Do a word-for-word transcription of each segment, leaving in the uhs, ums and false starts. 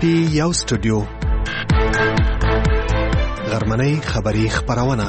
پی یو سټوډیو غرمنۍ خبری خبرونه.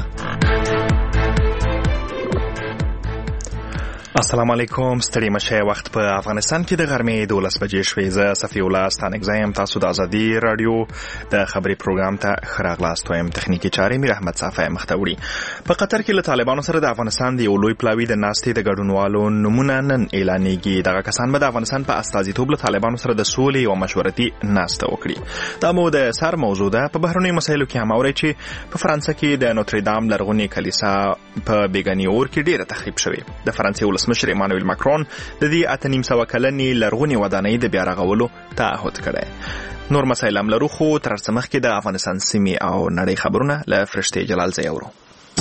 السلام علیکم. ستړي مشه وخت په افغانستان کې د غرمې دولس بجې شوې. زه صفی الله ستانګزی یم. تاسو د ازادي رادیو د خبري پروګرام ته خراغلاست وایم. تخنیکی چارې میر احمد صافی مختوري. په قطر کې له طالبانو سره د افغانستان د یو لوی پلاوی د ناستې د ګډونوالو نمونه نن اعلانېږي. دغه کسان به د افغانستان په استازیتوب له طالبانو سره د سولې او مشورتي ناسته وکړي. دا مو د سر موضوع ده. په بهرنیو مسایلو کې هم اورئ چې په فرانسه کې د نوتردام لرغونې کلیسا په بیګاني اور کې ډیره تخریب شوې. د فرانسې مشر ایمانوئل ماکرون د دې اته نیم سوه کلنې لرغونې ودانۍ د بیا رغولو تعهد کړی. نور مسایل هم لرو، خو تر څه مخکې د افغانستان سیمې او نړۍ خبرونه له فرشتې جلال زی اورو.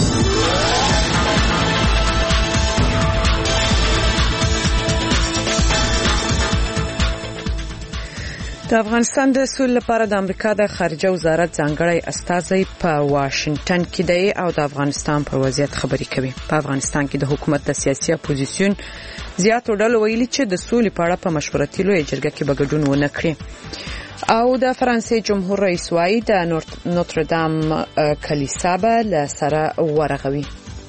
د افغانستان د سولې لپاره د امریکا د خارجه وزارت ځانګړی استازی په واشنگټن کې دی او د افغانستان پر وضعیت خبري کوي. په افغانستان کې د حکومت د سیاسي اپوزیسیون زیاتو ډلو ویلي چې د سولې په اړه په مشورتي لویه جرګه کې به ګډون ونه کړي. او د فرانسې جمهور رئیس وايي د نوتردام کلیسا به له سره ورغوي.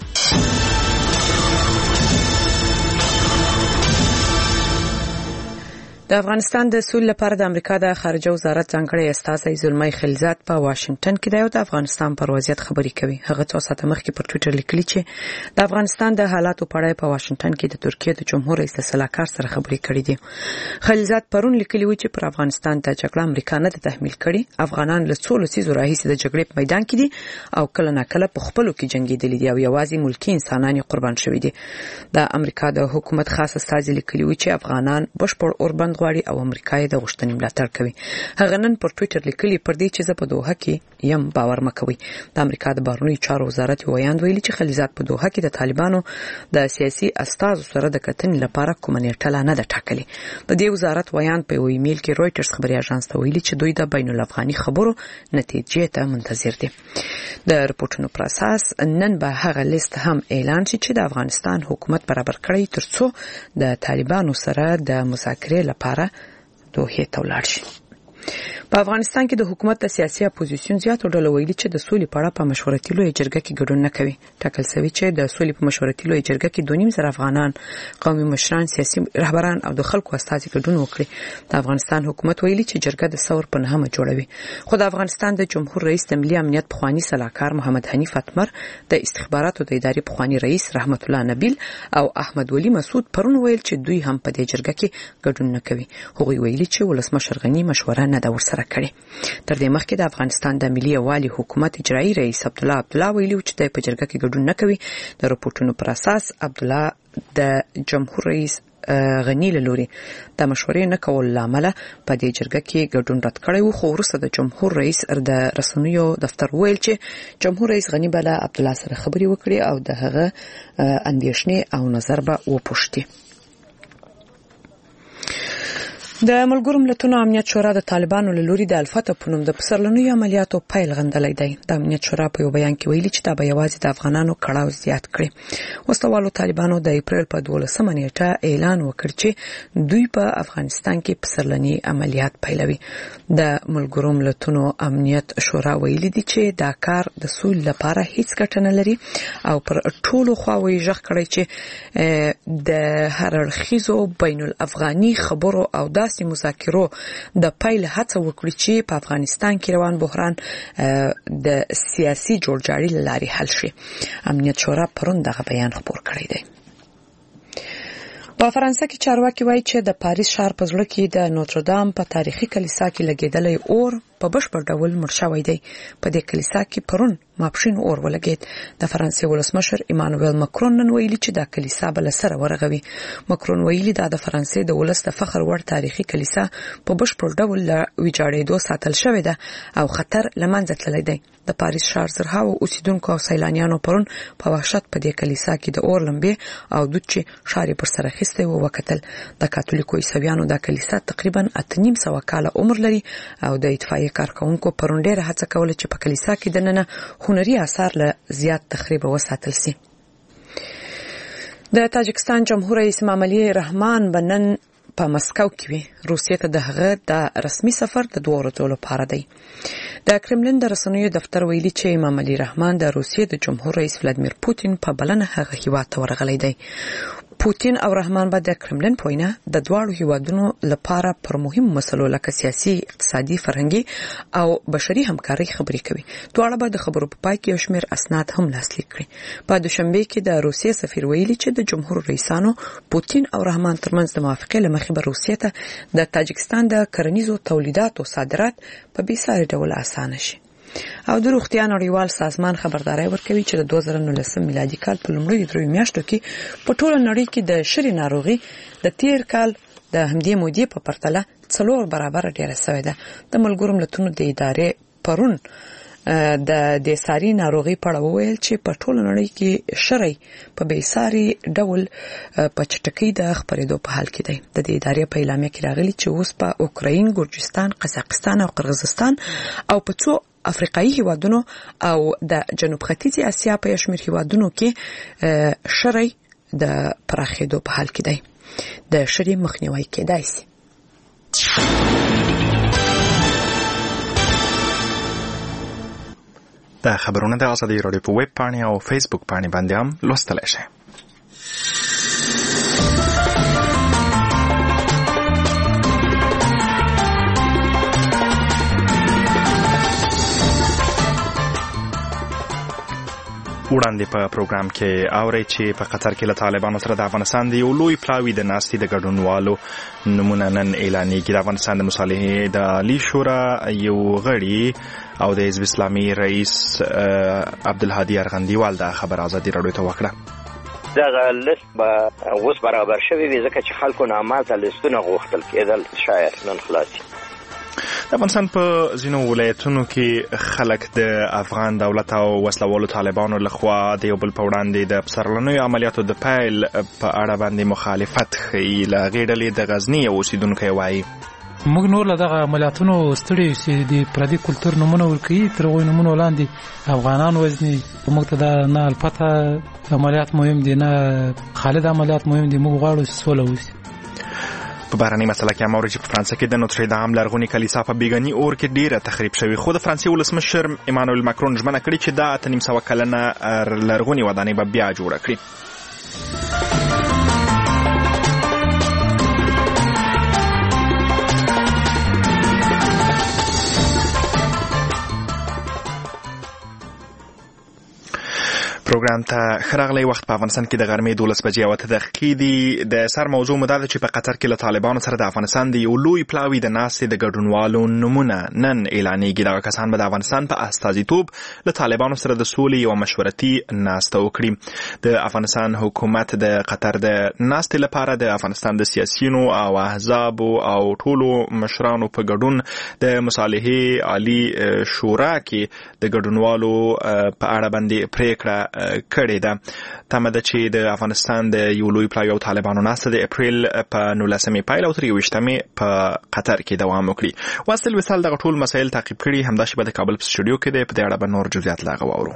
د افغانستان د سولې لپاره د امریکا د خارجه وزارت ځانګړی استازی زلمی خلیلزاد په واشنگټن کې دی او د افغانستان پر وضعیت خبري کوي. هغه څو ساعته مخکې پر ټوئیټر لیکلي چې د افغانستان د حالاتو په اړه په واشنگټن کې د ترکیه د جمهور رئیس سلاکار سره خبري کړې دي. خلیلزاد پرون لیکلي و چې پر افغانستان د جګړه امریکا نه د تحمیل کړي. افغانان له څو لسیزو راهیسې د جګړې په میدان کې دي او کله ناکله په خپلو کې جنګېدلي دي او یوازې ملکي انسانان یې قربان شوي دي. د امریکا د حکومت خاص استازی لیکلي و چې افغانان بشپړ اوربند غواړي او امریکا یې د غوښتنې ملاتړ کوي. هغه نن پر ټوئیټر لیکلي پر دې چې زه په دوحه کې یم باور مکوي. د امریکا د بهرنیو چارو وزارت ویاند ویلي چې خلیلزاد په دوحه کې د طالبانو د سیاسي استازو سره د کتنې لپاره کومه نیټه نه ده ټاکلې. د دې وزارت ویاند په یو ایمیل کې رويټرز خبري اژانس ته ویلي چې دوی د بین الافغاني خبرو نتیجې ته منتظر دي. د رپورټونو پر اساس نن به هغه لیست هم اعلان شي چې د افغانستان حکومت برابر کړی ترڅو د طالبانو سره د مذاکرې لپاره دوحه ته ولاړ شي. په افغانستان کې د حکومت د سیاسي اپوزیسیون زیاتو ډلو ویلي چې د سولې په اړه په مشورتي لویه جرګه کې ګډون نه کوي. ټاکل شوی چې د سولې په مشورتي لویه جرګه کې دوه نیم زره افغانان، قومي مشران، سیاسي رهبران او د خلکو استازي ګډون وکړي. د افغانستان حکومت ویلي چې جرګه د ثور په نهمه جوړوي. خو د افغانستان د جمهور رئیس د ملي امنیت پخوانی سلاکار محمد حنیف اتمر، د استخباراتو د ادارې پخوانی رئیس رحمت الله نبیل او احمد ولی مسعود پرون ویل چې دوی هم په دې جرګه کې ګډون نه کوي. هغوی ویلي چې ولسمشر غنی مشوره نه ده ورسره کړې. تر دې مخکې د افغانستان د ملي یووالي حکومت اجرایي رئیس عبد الله عبد الله ویلي چې د په جرګه کې ګډون نه کوي. د رپورټونو پر اساس عبد الله د جمهور رئیس غنی له لوري د مشورې نه کول لامل په دې جرګه کې ګډون رد کړی و. خو وروسته د جمهور رئیس د رسنیو دفتر ویل چې جمهور رئیس غنی به له عبد الله سره خبري وکړي او د هغه اندېښنې او نظر به وپوښتي. د ملګرو ملتونو امنیت شورا د طالبانو له لوري د الفتح په نوم د پسرلنیو عملیاتو پیل غندلی دی. د امنیت شورا په یو بیان کې ویلي چې دا به یوازې د افغانانو کړاو زیات کړي. وسلوالو طالبانو د اپریل په دولسمه نیټه اعلان وکړ چې دوی په افغانستان کې پسرلنی عملیات پیلوي. د ملګرو ملتونو امنیت شورا ویلي دي چې دا کار د سولې لپاره هیڅ ګټه نه لري او پر ټولو خواوې ژغ کړی چې د هر اړخیزو بین الافغاني خبرو او د مذاکرو د پیل هڅه وکړي چې په افغانستان کې روان بحران د سیاسي جوړجاړي لارې حل شي. امنیت شورا پرون دغه بیان خپور کړی دی. په فرانسه کې چارواکي وایي چې د پاریس ښار په زړه کې د نوتردام په تاریخي کلیسا کې لګېدلی اور په بشپړ ډول مړ شوی دی. په دې کلیسا کې پرون ماپښین اور ولګید. د فرانسې ولسمشر ایمانوئل ماکرون نن ویلي چې دا کلیسا به له سره ورغوي. ماکرون ویلي دا د فرانسې د ولس د فخر وړ تاریخي کلیسا په بشپړ ډول له ویجاړېدو ساتل شوې ده او خطر له منځه تللی دی. د پاریس ښار زرهاوو اوسیدونکو او سیلانیانو پرون په وحشت په دې کلیسا کې د اور لمبې او دود چې ښار یې پر سر اخیستی و وکتل. د کاتولیکو عیسویانو دا کلیسا تقریبا اته نیم سوه کاله عمر لري او د اطفایې کارکونکو پرون ډېره هڅه کوله چې په کلیسا کې دننه هنري آثار له زیات تخریب وساتل سي. د تاجکستان جمهور رئیس امام علي رحمان بنن په مسکو کې وي روسیې ته د هغه د رسمي سفر د دوه ورځو لپاره دی. د کرملین د رسنیو دفتر ویلي چې امام علي رحمان د روسیې د جمهور رئیس ولادیمیر پوتین په بلنه هغه هیواد ته ورغلی دی. پوتین او رحمان به د کرملین په وینا د دواړو هیوادونو لپاره پر مهمو مسلو لکه سیاسي، اقتصادي، فرهنګي او بشري همکاري خبرې کوي. دواړه به د خبرو په پای کې یو شمېر اسناد هم لاسلیک کړي. په دوشنبه کې د روسیې سفیر ویلي چې د جمهور رئیسانو پوتین او رحمان ترمنځ د موافقې له مخې به روسیې ته د تاجکستان د کرنیزو تولیداتو صادرات په بېساري ډول اسانه شي. او د روغتیا نړیوال سازمان خبرداري ورکوي چې د دوه زره نولسم میلادي کال په لومړیو درې میاشتو کې په ټوله نړۍ کې د شری ناروغي د تیر کال د همدې مودې په پرتله څلور برابر ډیره شوې ده. د ملګرو ملتونو د ادارې پرون د د ساري ناروغي په اړه وویل چې په ټوله نړۍ کې شری په بېساري ډول په چټکۍ د خبرېدو په حال کې دی. د دې ادارې په اعلامیه کې راغلي چې اوس په اوکراین، ګورجستان، قزاقستان او قرغیزستان او په څو افریقایي هیوادونو او د جنوب ختیځي اسیا په شمېر هیوادونو کې شری د پراخېدو په حال کې دی. د شری مخنیوي کېدای شي. دا خبرونه د ازادي راډیو په ویب پاڼه او فیسبوک پاڼه باندې هم لوستلی شئ. وړاندې په پروګرام کې اورئ چې په قطر کې له طالبانو سره د افغانستان د یو لوی پلاوي د ناستې د ګډونوالو نمونه نن اعلانېږي. د افغانستان د مصالحې د عالي شورا یو غړي او د حزب اسلامي رئیس عبدالهادي ارغندیوال دا خبر ازادي راډیو ته وکړه. دغه لیست به اوس برابر شوی وي ځکه چې خلکو نه ماته لیستونه غوښتل کېدل شاید نن خلاص. د افغانستان په ځینو ولایتونو کې خلک د افغان دولت او وسلوالو طالبانو لخوا د یو بل په وړاندې د پسرلنیو عملیاتو د پیل په اړه باندې مخالفت ښیي. له هغې ډلې د غزني یو اوسیدونکی وایي موږ نور له دغه عملیاتونو ستړي چې د پردي کلتور نومونه ورکوي تر هغوی نومونو لاندې افغانان وژني. موږ ته دا نه البته عملیات مهم دي نه خالد عملیات مهم دي. موږ غواړو چې سوله وشي. په بهرنۍ مسله کې هم اوري چې په فرانسه کې د نوتردام لرغونې کلیسا په بیګني اور کې ډیره تخریب شوې، خو د فرانسې ولسمشر ایمانوئل ماکرون ژمنه کړې چې دا اته نیم سوه کلنه لرغونې ودانۍ به بیا جوړه کړي. پروګرام ته خراغلی وخت په افغانستان کې د غرمې دولس بجې او اته دقیقې دي. د سر موضوع مو دا ده چې په قطر کې له طالبانو سره د افغانستان د یو لوی پلاوي د ناستې د ګډونوالو نومونه نن اعلانېږي. دغه کسان به د افغانستان په استازیتوب له طالبانو سره د سولې یوه مشورتي ناسته وکړي. د افغانستان حکومت د قطر د ناستې لپاره د افغانستان د سیاسیونو او احزابو او ټولو مشرانو په ګډون د مصالحې عالي شورا کې د ګډونوالو په اړه باندې پریکړه کړې ده. تمه ده چې د افغانستان د یو لوی پلاوي او طالبانو ناسته د اپریل په نولسمې پیل او تر یوویشتمې په قطر کې دوام وکړي. واصل وصال دغه ټول مسایل تعقیب کړي. همداسې به د کابل په سټوډیو کې دی. په دې اړه به نور جزئیات لا غواړو.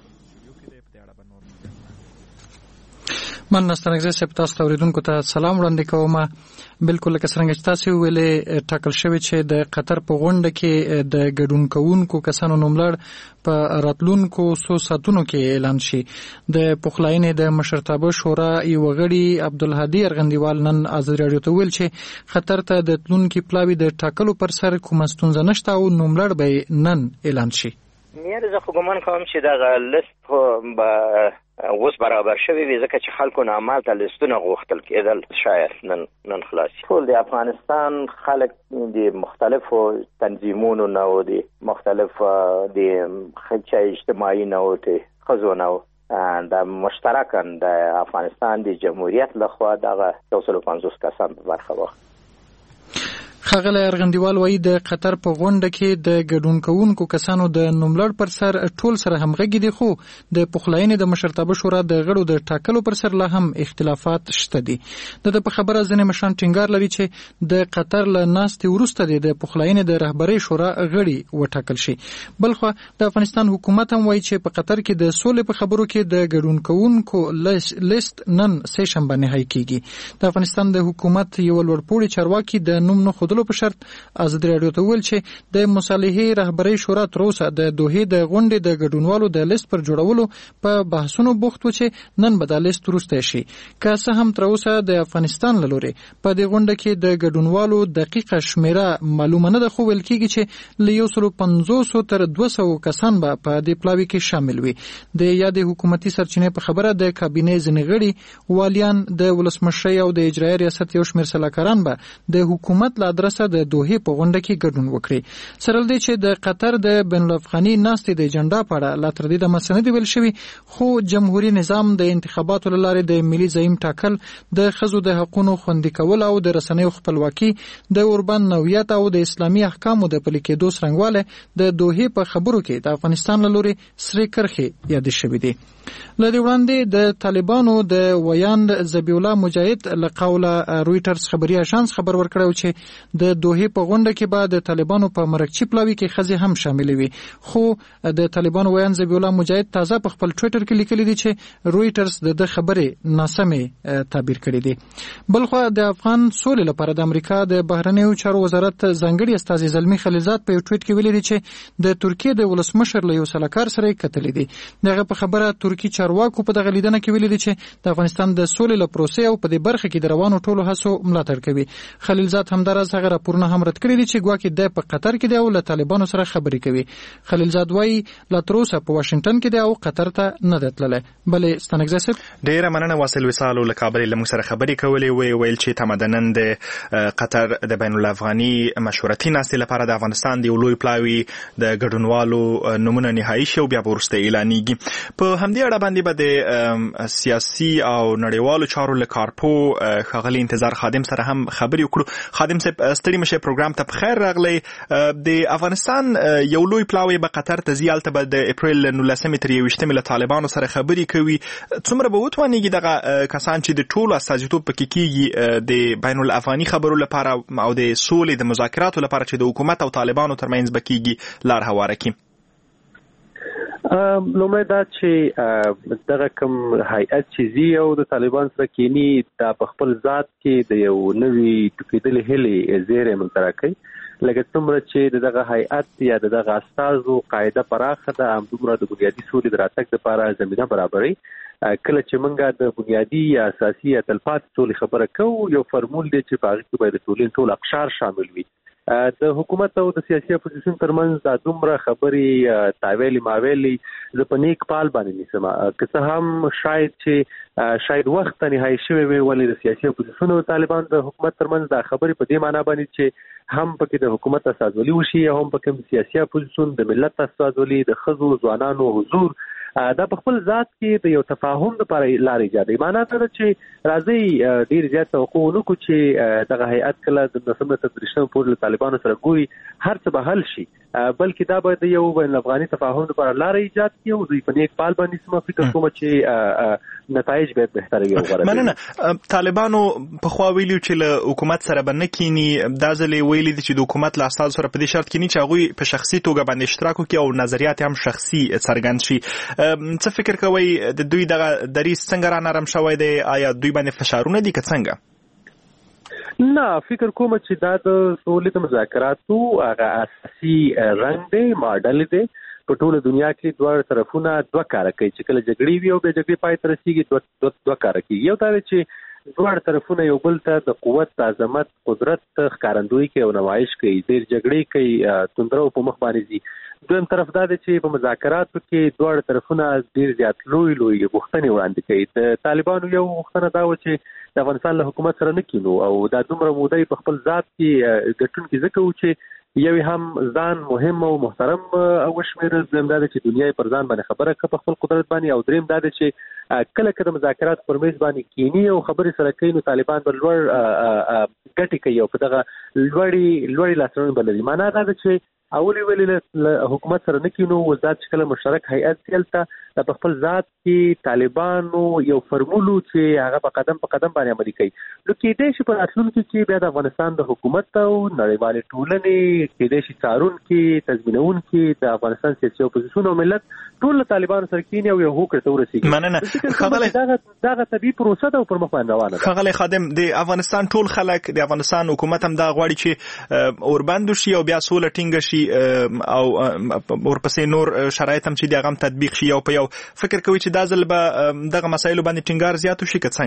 من نستنګزه چې تاسو ته اوریدونکو ته سلام وړاندې کوم. بالکل لکه څنګه چې تاسو ویلې ټاکل شوی چې د قطر په غونډه کې د ګډون کوونکو کسانو نوملړ په راتلونکو څو ساعتونو کې اعلان شي. د پخلاینې د مشرتابه شورا یو غړي عبدالهادي ارغندیوال نن ازادي راډیو ته ویل چې قطر ته د تلونکي پلاوي د ټاکلو پر سر کومه ستونزه نشته او نوملړ به نن اعلان شي. مې زه خو ګمان کوم چې دغه لیست به اوس برابر شوی وي ځکه چې خلکو نه ماته لیستونه غوښتل کېدل شاید نن نن خلاص. ټول د افغانستان خلک د مختلفو تنظیمونو نه او د مختلف د خچه اجتماعي نه او د ښځو نه د مشترکاً د افغانستان د جمهوریت لخوا دغه یو سل او پنځوس کسان په برخه واخلي. ښاغلی ارغندیوال وایي د قطر په غونډه کې د ګډون کوونکو کسانو د نوملړ پر سر ټول سره همغږي دي، خو د پخلاینې د مشرتابه شورا د غړو د ټاکلو پر سر لا هم اختلافات شته دي. د په خبره ځینې مشران ټینګار لري چې د قطر له ناستې وروسته د پخلاینې د رهبرۍ شورا غړي وټاکل شي. بلخو د افغانستان حکومت هم وایي چې په قطر کې د سولې په خبرو کې د ګډون کوونکو لیست نن سه شنبه نهایی کیږي. د افغانستان د حکومت یو لوړپوړي چارواکي د نوم نه خودلو په شرط ازادي راډیو ته ویل چې د مصالحې رهبرۍ شورا تر اوسه د دوحې د غونډې د ګډونوالو د لیست پر جوړولو په بحثونو بوخت و چې نن به د لیست وروسته شي. که څه هم تر اوسه د افغانستان له لوري په دې غونډه کې د ګډونوالو دقیقه شمیره معلومه نه ده، خو ویل کېږي چې له یو سل پنځوس تر دوه سوه کسان به په دې پلاوي کې شامل وي. د یاد حکومتي سرچینې په خبره د کابینې ځینې غړي والیان د ولسمشرۍ او د اجرایي ریاست یو شمېر سلاکاران به د حکومت له ادرسه د دوحې په غونډه کې ګډون وکړي. سره له دې چې د قطر د بین الافغاني ناستې د اجنډا په اړه لا تر دې دمه څه نه دي ویل شوي، خو جمهوري نظام د انتخاباتو له لارې د ملي زعیم ټاکل، د ښځو د حقونو خوندي کول او د رسنیو خپلواکي، د اوربان نوعیت او د اسلامي احکامو د پلي کېدو څرنګوالی د دوحې په خبرو کې د افغانستان له لوري سرې کرښې یادې شوې دي. له دې وړاندې د طالبانو د ویاند ذبیح الله مجاهد له قوله رویټرز خبري اژانس خبر ورکړی چې د دوحې په غونډه کې به د طالبانو په مرکچي پلاوي کې ښځې هم شاملې وي. خو د طالبانو ویاند ذبیح الله مجاهد تازه په خپل ټویټر کې لیکلي دي چې رویټرز د د خبرې ناسمې تعبیر کړي دي. بلخو د افغان سولې لپاره د امریکا د بهرنیو چارو وزارت ځانګړي استازي زلمي خلیلزاد په یو ټویټ کې ویلي دي چې د ترکیې د ولسمشر له یو سلاکار سره یې کتلي دي. دغه په خبره ترکی چارواکو په دغه لیدنه کې ویلي دي چې د افغانستان د سولې له پروسې او په دې برخه کې د روانو ټولو هڅو ملاتړ کوي. خلیلزاد همداراز هغه راپورونه هم رد کړي دي چې ګواکې د په قطر کې دی او له طالبانو سره خبرې کوي. خلیلزاد وایي لا تر اوسه په واشنگټن کې دی او قطر ته نه دی تللی. بلې ستانکزی صاحب ډېره مننه واصل وصال له کابل له موږ سره خبرې کولې، وی ویل چې تمدنن د قطر د بین الافغاني مشورتي ناستې لپاره د افغانستان د یو لوی پلاوي د ګډونوالو نومونه نهایي شي او بیا به وروسته اعلانیږي. په همدې اړه باندې به د سیاسي او نړیوالو چارو له کارپو ښاغلي انتظار خادم سره هم خبرې وکړو. خادم صاحب ستړي مشه پروګرام ته بخیر راغلی. د افغانستان یو لوی پلاوی به قطر ته ځي، هلته به د اپریل نولسمې تر یوویشتمې له طالبانو سره خبرې کوي. څومره به وتوانېږي دغه کسان چې د ټولو استازیتوب پکې کېږي د بین الافغاني خبرو لپاره او د سولې د مذاکراتو لپاره چې د حکومت او طالبانو ترمنځ به کېږي لار هواره کړي؟ لومړی دا چې دغه کوم هیئت چې زی او د طالبان سره کینی دا په خپل ذات کې د یو نوي ټوکېدلې هلې زیری منځته راکوي. لکه څومره چې دغه هیئت یا دغه استازو قاعده پراخه ده، همدومره د بنیادي سولې د راتګ لپاره زمینه برابروي. کله چې موږ د بنیادي یا اساسي یا تلپاتې سولې خبره کوو، یو فرمول دی چې په هغې کې باید د ټولنې ټول اقشار شامل وي. د حکومت او د سیاسي اپوزیشن ترمنځ دا دومره خبرې تاویلې ماویلې زه په نیک پال باندې نیسم. که څه هم شاید چې شاید وخت نهایي شوی وي، ولې د سیاسي اپوزیشن او طالبان د حکومت ترمنځ دا خبرې په دې معنا باندې چې هم پکې د حکومت استازولي وشي او هم پکې سیاسي اپوزیشن د ملت استازولي، د ښځو ځوانانو حضور، دا په خپل ذات کې د یو تفاهم لپاره لارې ایجادوي. معنا دا ده چې راځي ډېر زیات توقع ونه کړو چې دغه هیئت کله د نولسم تر دېرشم پورې له طالبانو سره ګوري هر څه به حل شي، بلکې دا باید یو بین الافغاني تفاهم لپاره لارې ایجاد کړي او دوی په نیک پال باندې سم فکر کوم چې نتایج به بهتره وي. وګورئ مننه. طالبانو په خوا ویلي چې له حکومت سره به نه کینی، دا ځلې ویلي دي چې د حکومت له استازو سره په دې شرط کینی چې هغوی په شخصي توګه باندې اشتراک وکړي او نظریات هم شخصي څرګند شي. څه فکر کوئ د دوی دغه دریځ څنګه را نرم شوی دی؟ آیا دوی باندې فشارونه دي که څنګه؟ نه، فکر کوم چې دا د سولې د مذاکراتو هغه اساسي رنګ دی، ماډل دی. په ټوله دنیا کې دوه طرفونه دوه کار کوي، چې کله جګړې وي او بیا جګړې پای ته رسیږي دوه دوه کار کوي. یو دا چې دوه طرفونه یو بل ته د قوت، عظمت، قدرت ښکارندویي کوي او نمایش کوي، ډېر جګړې کوي، توندرو په مخ باندې ځي. دویم طرف دا دی چې په مذاکراتو کې دوه طرفونه ډېر زیات لوی لوی غوښتنې وړاندې کوي. د طالبانو یو غوښتنه دا و چې د افغانستان له حکومت سره نه کینو او دا دومره موده په خپل ذات کې ګټونکي ځکه و چې یو هم ځان مهم او محترم وشمېرل، دویم دا دی چې دنیا پر ځان باندې خبره کړه په خپل قدرت باندې، او دریم دا دی چې کله کله مذاکرات پر میز باندې کینی او خبرې سره کوي نو طالبان به لوړ ګټې کوي او په دغه لوړې لوړې لاسرونه بلري. معنا دا ده چې اولي ویلي له حکومت سره نه کینو وزارت چې کله مشترک هیئت سیلته د خپل ذات کې طالبانو یو فرمولو چې هغه په قدم په قدم باندې عملي کوي. نو کېدای شي په راتلونکي کې بیا د افغانستان د حکومت او نړیوالې ټولنې کېدای شي څارونکي تضمینونکي د افغانستان سیاسي اپوزیسیون او ملت ټول له طالبانو سره کینی او یو هوکړه ته ورسیږي. مننه خغلی دا دا طبي پروسه ده او پر مخ باندې روانه ده. خغلی خادم د افغانستان ټول خلک د افغانستان حکومت هم دا غواړي چې اوربند شي او بیا سوله ټینګ شي او ورپسې نور شرایط هم چې دغه تطبیق شي او په یو فکر کوي چې دا ځل به دغه مسایلو باندې ټینګار زیات شي که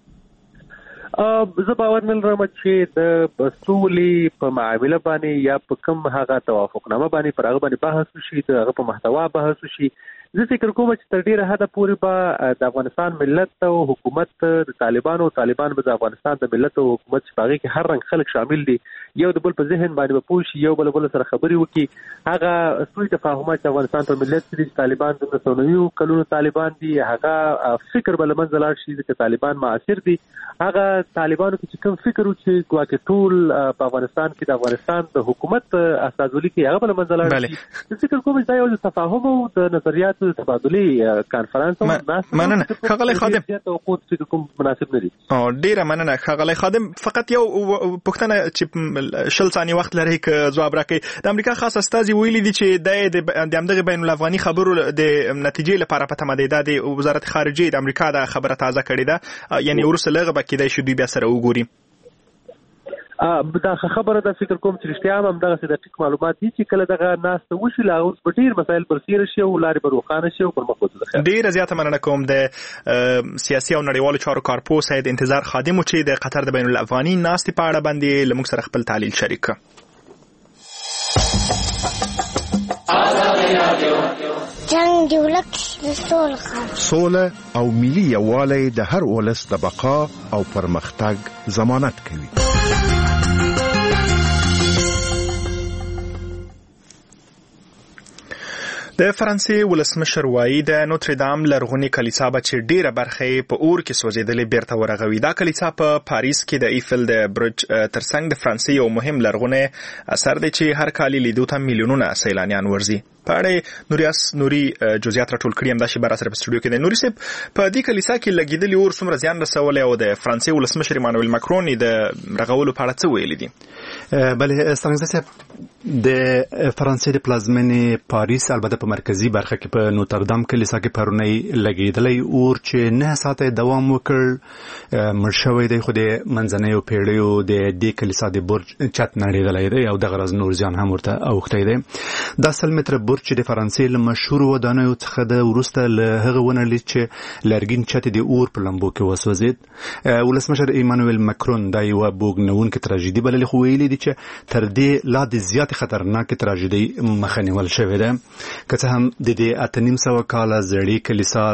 څنګه؟ زه باور نه لرم چې د سولې په معامله باندې یا په کوم هغه توافقنامه باندې پر هغه باندې بحث وشي، د هغه په محتوا بحث وشي. زه فکر کوم چې تر ډیره حده پورې به د افغانستان ملت او حکومت د طالبانو طالبان به د افغانستان د ملت او حکومت چې باغې کې هر رنګ خلک شامل دي یو د بل په ذهن باندې به پوه شي، یو بل بل سره خبرې وکړي. هغه سوی تفاهمات چې افغانستان پر ملت چې طالبان د نسونوي کلونو طالبان دي هغه فکر بل منځ لاړ شي چې طالبان معاصر دي. هغه طالبانو چې کوم فکر وکړي ګواکې ټول په افغانستان کې د افغانستان د حکومت اساسولي کې هغه بل منځ لاړ شي. فکر کوم چې دا یو تفاهم او د نظریات تبادلي کانفرنس او مننه خغلی خادم توقوت فکر کوم مناسب نه دي. او ډیره مننه خغلی خادم. فقط یو پوښتنه چې شل ثانیې وخت لري که ځواب راکړي. د امریکا خاص استازي ویلي دي چې د همدغه بین الافغاني خبرو د نتیجې لپاره په تمه دی. د وزارت خارجه د امریکا د خبره تازه کړې ده، یعنی ورسره لغه به کېدای شي دوی بیا سره وګوري. دا خبره د فکر کوم چې رښتیا هم دغه د دقیق معلومات دي چې کله دغه ناس ته وشي لا اوس به ډیر مسایل برسیر شي او لارې به روښانه شي او پر مخ وځي. ډیره زیاته مننه کوم د سیاسي او نړیوالو چارو کارپو سید انتظار خادم چې د قطر د بین الافغاني ناستې په اړه باندې له موږ سره خپل تحلیل شریک کړ. جنگ دی ولک سول خاص سوله او ملي یووالی د هر ولس د بقا او پرمختګ ضمانت کوي. د فرانسې ولسمشر وایي د نوتردام لرغونې کلیسا به چې ډیره برخه په اور کې سوځېدلې بیرته ورغوي. دا کلیسا په پاریس کې د ایفل د برج ترڅنګ د فرانسې یو مهم لرغونی اثر دی چې هر کال لیدو ته میلیونونه سیلانیان ورځي. په اړه نوریاس نوري جزئیات راټول کړي هم دا شی بر سره په سټوډیو کې دی. نوري صاحب په دې کلیسا کې لګیدلی اور څومره زیان رسولی او د فرانسې ولسمشر ایمانوئل ماکرون د رغولو په اړه څه ویلي دي؟ بله ستانګزه صاحب د فرانسې د پلازمینې پاریس البته په مرکزی برخه کې په نوتردام کلیسا کې پرونی لګیدلی اور چې نه ساعته دوام وکړ مړ شوی دی، خو د منځنیو پیړیو د دې کلیسا د برج چت نړیدلی دی او دغه راز نور زیان هم ورته اوښتی دی. دا سل متره برج چې د فرانسې له مشهورو ودانیو څخه د وروسته له هغه ونه لید چې لرګین چت د اور په لمبو کې وسوځېد. ولسمشر ایمانوئل ماکرون دا یوه بوږنوونکې تراژیدي بللې، خو ویلي دي چې تر دې لا د زیاتې خطرناکې تراژیدۍ مخه نیول شوې ده. که څه هم د دې اته نیم سوه کاله زړې کلیسا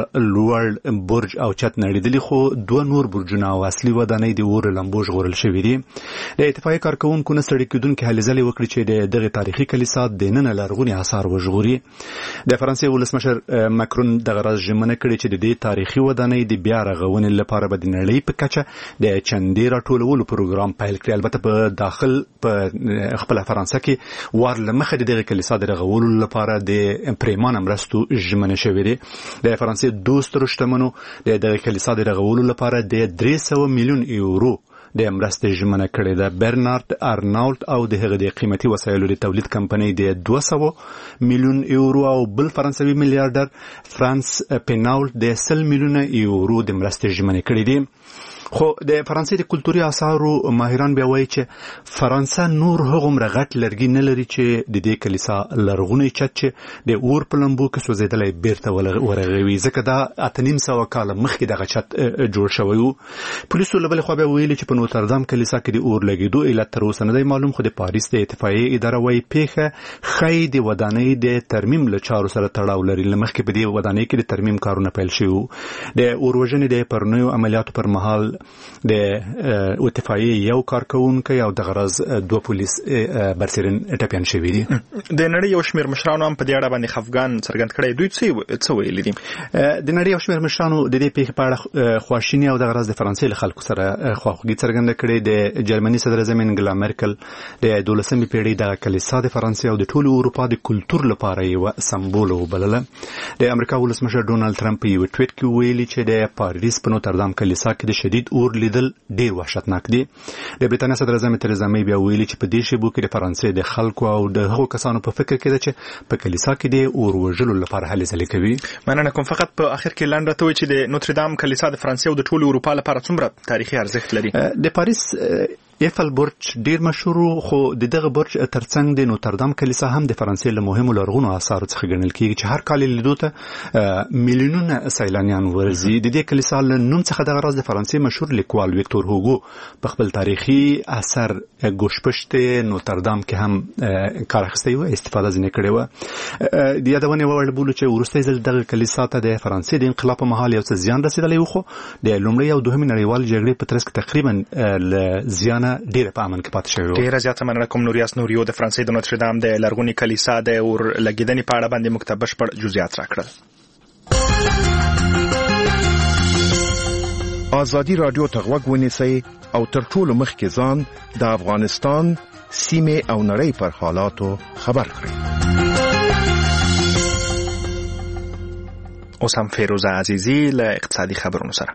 لوړ برج او چت نړېدلي، خو دوه نور برجونه او اصلي ودانۍ د اور لمبو ژغورل شوي دي. د اتفاقیې کارکوونکو نه ستړي کېدونکې هلې ځلې وکړي چې د دغې تاریخي کلیسا دننه لرغوني آثار وژغوري. د فرانسې ولسمشر ماکرون دغه راز ژمنه کړې چې د دې تاریخي ودانۍ د بیا رغونې لپاره به د نړۍ په کچه د چندې راټولولو پروګرام پیل کړي. البته په داخل په خپل فرانسه کې وار لمخه د دغه کلیسا د رغولو لپاره د پریمانه مرستو ژمنه شوې ده. د فرانسې دوست رشتمنو د دغه کلیسا د رغولو لپاره د درې سوه میلیون یورو د مرستې ژمنه کړې ده. برنارد ارنولد او د هغه د قیمتي وسایلو د تولید کمپنۍ د دوه سوه میلیون یورو او بل فرانسوي میلیارډر فرانس پیناولت د سل میلیونه یورو د مرستې ژمنه کړې دي. خو د فرانسې د کلتوري آثارو ماهران بیا وایي چې فرانسه نور هغومره غټ لرګي نه لري چې د دې کلیسا لرغونی چت چې د اور په لمبو کې سوځېدلی بیرته ورغوي، ځکه دا اته نیم سوه کاله مخکې دغه چت جوړ شوی و. پولیسو له بلې خوا بیا ویلي چې په نوتردام کلیسا کې د اور لګېدو علت تر اوسه نه دی معلوم، خو د پاریس د اتفاقیې اداره وایي پیښه ښایي د ودانۍ د ترمیم له چارو سره تړاو لري. له مخکې په دې ودانۍ کې د ترمیم کارونه پیل شوي وو. د اور وژنې د پرونیو عملیاتو پر مهال د اتفاقي یو کارکونکو او د غرض دوه پولیس برسرین ټپيان شوی دي. د نړۍ یو شمېر مشرانو هم په دې اړه باندې خفګان څرګند کړی. دوی څه ویلي دي؟ د نړۍ یو شمېر مشرانو د دې پیښې په اړه خواشیني او د غرض د فرانسې له خلکو سره خواخوږي څرګنده کړې. د جرمني صدر اعظم انګلا مرکل د دولسمې پیړۍ د کلیسا د فرانسې او د ټولو اروپا د کلتور لپاره یو سمبول وبلله. د امریکا ولسمشر ډونالد ټرمپ په یو ټویټ کې ویلي چې د پاریس په نوتردام کلیسا کې د شدید اور لیدل ډیر وحشتناک دي. د برېټانیا صدر اعظم تریزا مې بیا ویلي چې په دې شیبو کې د فرانسې د خلکو او د هغو کسانو په فکر کې ده چې په کلیسا کې د اور وژلو لپاره هلې ځلې کوي. مننه کوم. فقط په اخر کې لاندې ته وایي چې د نوتردام کلیسا د فرانسې او د ټولو اروپا لپاره څومره تاریخي ارزښت لري. د پاریس ایفل برج ډیر مشهور خو د دغه برج ترڅنګ د نوتردام کلیسا هم د فرانسې له مهمو لرغونو آثارو څخه ګڼل کیږي چې هر کال لیدو ته میلیونونه سیلانیان ورځي. د دې کلیسا له نوم څخه د غرض د فرانسې مشهور لیکوال ویکتور هوګو په خپل تاریخي اثر ګوشپشت نوتردام کې هم کار اخیستی و، استفاده ځنې کړې و. د یادونې وړ بولو چې وروستی ځل دغه کلیسا ته د فرانسې د انقلاب په مهال یو څه زیان رسیدلی و، خو د لومړۍ او دوهمې نړیوالې جګړې په ترڅ کې تقریبا له زیانه ډیره په امن کې پاتې شوی و. ډیره زیاته مننه کوم نوریاس نوریو د فرانسې د نوتردام د لرغوني کلیسا د اور لګیدنې په اړه باندې موږ ته بشپړ جزئیات راکړل. ازادي رادیو ته غوږ ونیسئ او تر ټولو مخکې ځان د افغانستان سیمې او نړۍ پر حالاتو خبر کړئ. اوس هم فیروزه عزیزی له اقتصادي خبرونو سره.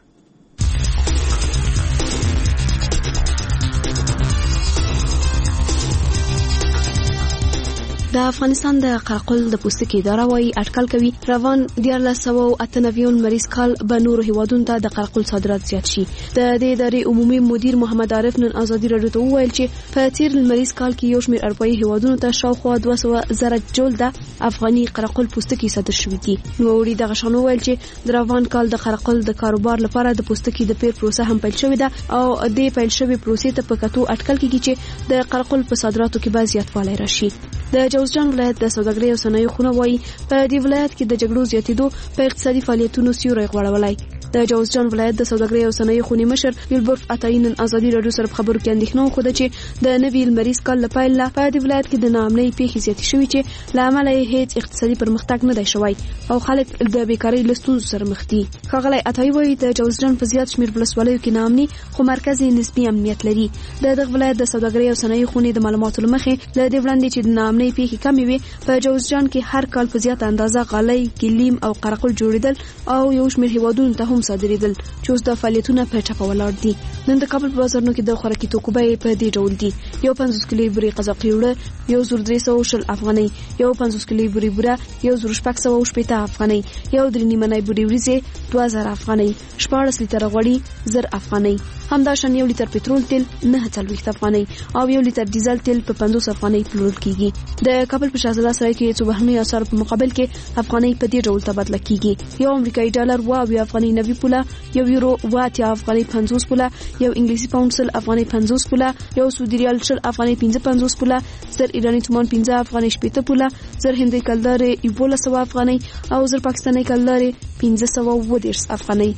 د افغانستان د قرقل د پوستکي اداره وايي اټکل کوي روان دیارلس سوه او اته نوي مریض کال به نورو هیوادونو ته د قرقل صادرات زیات شي. د دې ادارې عمومي مدیر محمد عارف نن ازادي رادیو ته وویل چې په تیر مریض کال کې یو شمېر اروپایي هیوادونو ته شاوخوا دوه سوه زره جولده افغاني قرقل پوستکي صادر شوي دي. نوړي دغه شان وویل چې د روان کال د قرقل د کاروبار لپاره د پوستکي د پیر پروسه هم پیل شوې ده او د پیل شوې پروسې ته په کتو اټکل کیږي چې د قرقل په صادراتو کې به زیاتوالی راشي. د جوزجان ولایت د سوداګرۍ او صنایعو خونه وايي په دې ولایت کې د جګړو زیاتېدو په اقتصادي فعالیتونو سیوری غوړولی. د جوزجان ولایت د سوداګرۍ او صنایعو خونې مشر ویلبرټ عطایي نن ازادي رادیو سره په خبرو کې اندېښنه وښوده چې د نوي لمریز کال له پیل نه په دې ولایت کې د ناامنۍ پیښې زیاتې شوي چې له امله یې هیڅ اقتصادي پرمختګ نه دی شوی او خلک د بیکارۍ له ستونزو سره مخ دي. ښاغلی عطایي وایي د جوزجان په زیات شمېر ولسوالیو کې ناامني خو مرکز یې نسبي امنیت لري. د دغه ولایت د سوداګرۍ او صنایعو خونې د معلوماتو له مخې له دې وړاندې چې د ناامنۍ پیښې کمې وي په جوزجان کې هر کال په زیاته اندازه غالۍ، ګلیم او قرقل جوړېدل او یو شمېر هیوادونو ته هم صادرېدل چې اوس د فعالیتونه په ټپه ولاړ دي. نن د کابل په بازارونو کې د خوراکي توکو بیې په دې ډول دي: یو پنځوس کیلو بوري قزاقي اوړه یو زر درې سوه شل افغانۍ، یو پنځوس کیلو بوري بوره یو زر شپږ سوه شپېته افغانۍ، یو درې نیمه نۍ بوري وریځې دوه زره افغانۍ، شپاړس لیتره غوړي زر افغانۍ، همداشان یو لیتر پټرول تیل نه څلوېښت افغانۍ او یو لیتر ډیزل تیل په پنځوس افغانۍ پلورل کیږي. د کابل په شهزاده سرای کې څو بهرنیو اسعارو په مقابل کې افغانۍ په دې ډول تبادله کیږي: یو امریکایي ډالر اوه اویا افغانۍ نوي پوله، یو یورو اوه اتیا افغانۍ پنځوس پوله، یو انګلیسي پاونډ سل افغانۍ پنځوس پوله، یو سعودي ریال شل افغانۍ پنځه پنځوس پوله، زر ایراني تومان پنځه افغانۍ شپېته پوله، زر هندۍ کلدارې یولس سوه افغانۍ او زر پاکستاني کلدارې پنځه سوه اووه دېرش افغانۍ.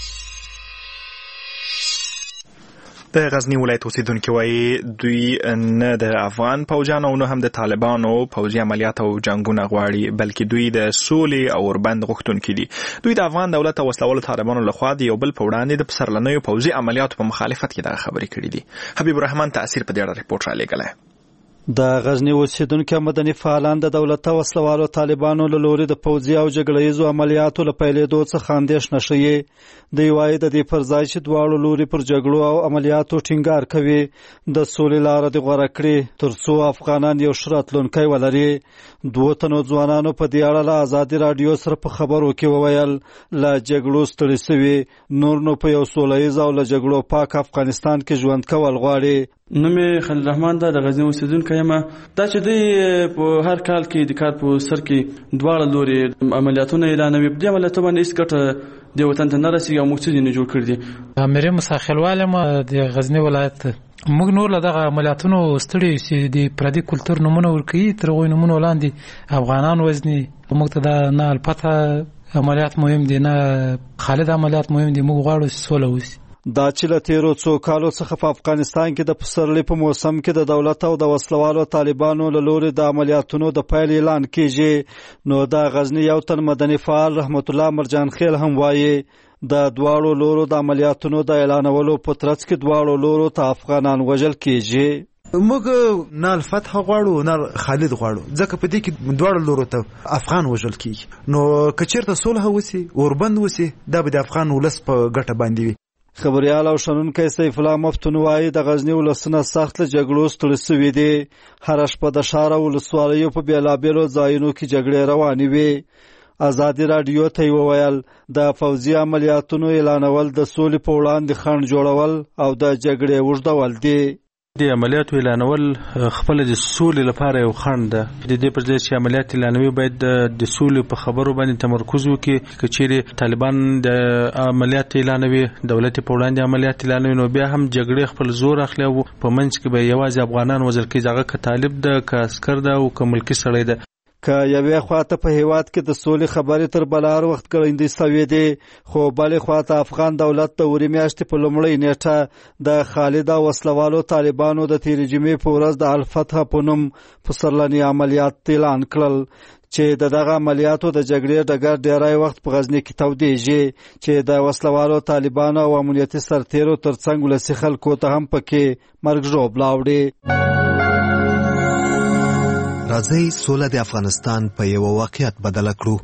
د غزنی ولایت اوسیدونکو وايي دوی نه د افغان پوځیانو او نه هم د طالبانو پوځي عملیات او جنگونه غواړي، بلکې دوی د سولې او اوربند غوښتونکي دي. دوی د افغان دولت او وسلوالو طالبانو لخوا د یو بل په وړاندې د پسرلنیو پوځي عملیاتو په مخالفت کې دا خبرې کړې دي. حبیب الرحمن تاثیر په دې اړه ریپورت را لېږلی. د غزنی اوسیدونکو مدني فعالان د دولت او وسلوالو طالبانو له لوري د پوځي او جګړهیزو عملیاتو له پیلېدو څخه اندېښنه ښیي. دوی وایي د دې پر ځای چې دواړو لوري پر جګړو او عملیاتو ټینګار کوي، د سولې لاره دې غوره کړي تر څو افغانان یو ښه راتلونکی ولري. دوه تنو ځوانانو په دې اړه له ازادي راډیو سره په خبرو کې وویل له جګړو ستړي سوي نور نو په یو سولیز او له جګړو پاک افغانستان کې ژوند کول غواړي. نومې خلیل رحمان دا د غزنی اوسیدونکی یم. دا چې دوی په هر کال کې د کار په سر کې دواړه لوري عملیاتونه اعلانوي، په دې عملیاتو باندې هېڅ ګټه د وطن ته نه رسېږي او موږ څه ځینې جوړ کړي دي. امیر موسی خیلوال یم د غزنی ولایت. موږ نور له دغه عملیاتونو ستړي چې د پردي کلتور نومونه ورکوي، تر هغوی نومونه ولاندې افغانان وزني. موږ ته دا نه البته عملیات مهم دي نه خالد عملیات مهم دي، موږ غواړو چې سوله وشي. دا چې له تیرو څو کالو څخه په افغانستان کې د پسرلي په موسم کې د دولت او د وسلوالو طالبانو له لوري د عملیاتونو د پیل اعلان کیږي، نو د غزنی یو تن مدني فعال رحمت الله مرجان خیل هم وایي د دواړو لورو د عملیاتونو د اعلانولو په ترڅ کې دواړو لورو ته افغانان وژل کیږي. موږ نه فتح غواړو نه خالد غواړو، ځکه په دې کې دواړو لورو ته افغان وژل کیږي. نو کچیرته صلح وسی اوربند وسی دا به د افغان ولس په ګټه باندې وي. خبريال او شنونکی سیف الله مفتون وایي د غزنی ولسونه سخت له جګړو ستړي سوي دي. هر شپه د ښار او ولسوالیو په بېلابېلو ځایونو کې جګړې روانې وي. ازادي راډیو ته وویل د فوزي عملیاتونو اعلانول د سولې په وړاندې خنډ جوړول او د جګړې اوږدول دي. د عملیاتو اعلانول خپل د سولې لپاره یو خنډ ده. د دې پر ځای چې عملیات اعلانوي باید د سولې په خبرو باندې تمرکز وکړي. که چیرې طالبان د عملیات اعلانوي، دولت په وړاندې عملیات اعلانوي، نو بیا هم جګړې خپل زور اخلي او په منځ کې به یوازې افغانان وژل کېږي. هغه که طالب ده، که عسکر ده او که ملکي سړی ده. که یوې خواته په هیواد کې د سولې خبرې تر بلار وخت ګړندې سوې دي، خو بلې خواته افغان دولت د اوري میاشتې په لومړۍ نیټه د خالد او وسلوالو طالبانو د تېرې جمعې په ورځ د الفتح په نوم پسرلني عملیات اعلان کړل چې د دغه عملیاتو د جګړې ډګر ډیری وخت په غزنی کې تودېږي، چې د وسلوالو طالبانو او امنیتي سرتیرو ترڅنګ ولسي خلکو ته هم پکې مرګ ژوبلا وړي. راځئ سوله د افغانستان په یو واقعیت بدل کړو.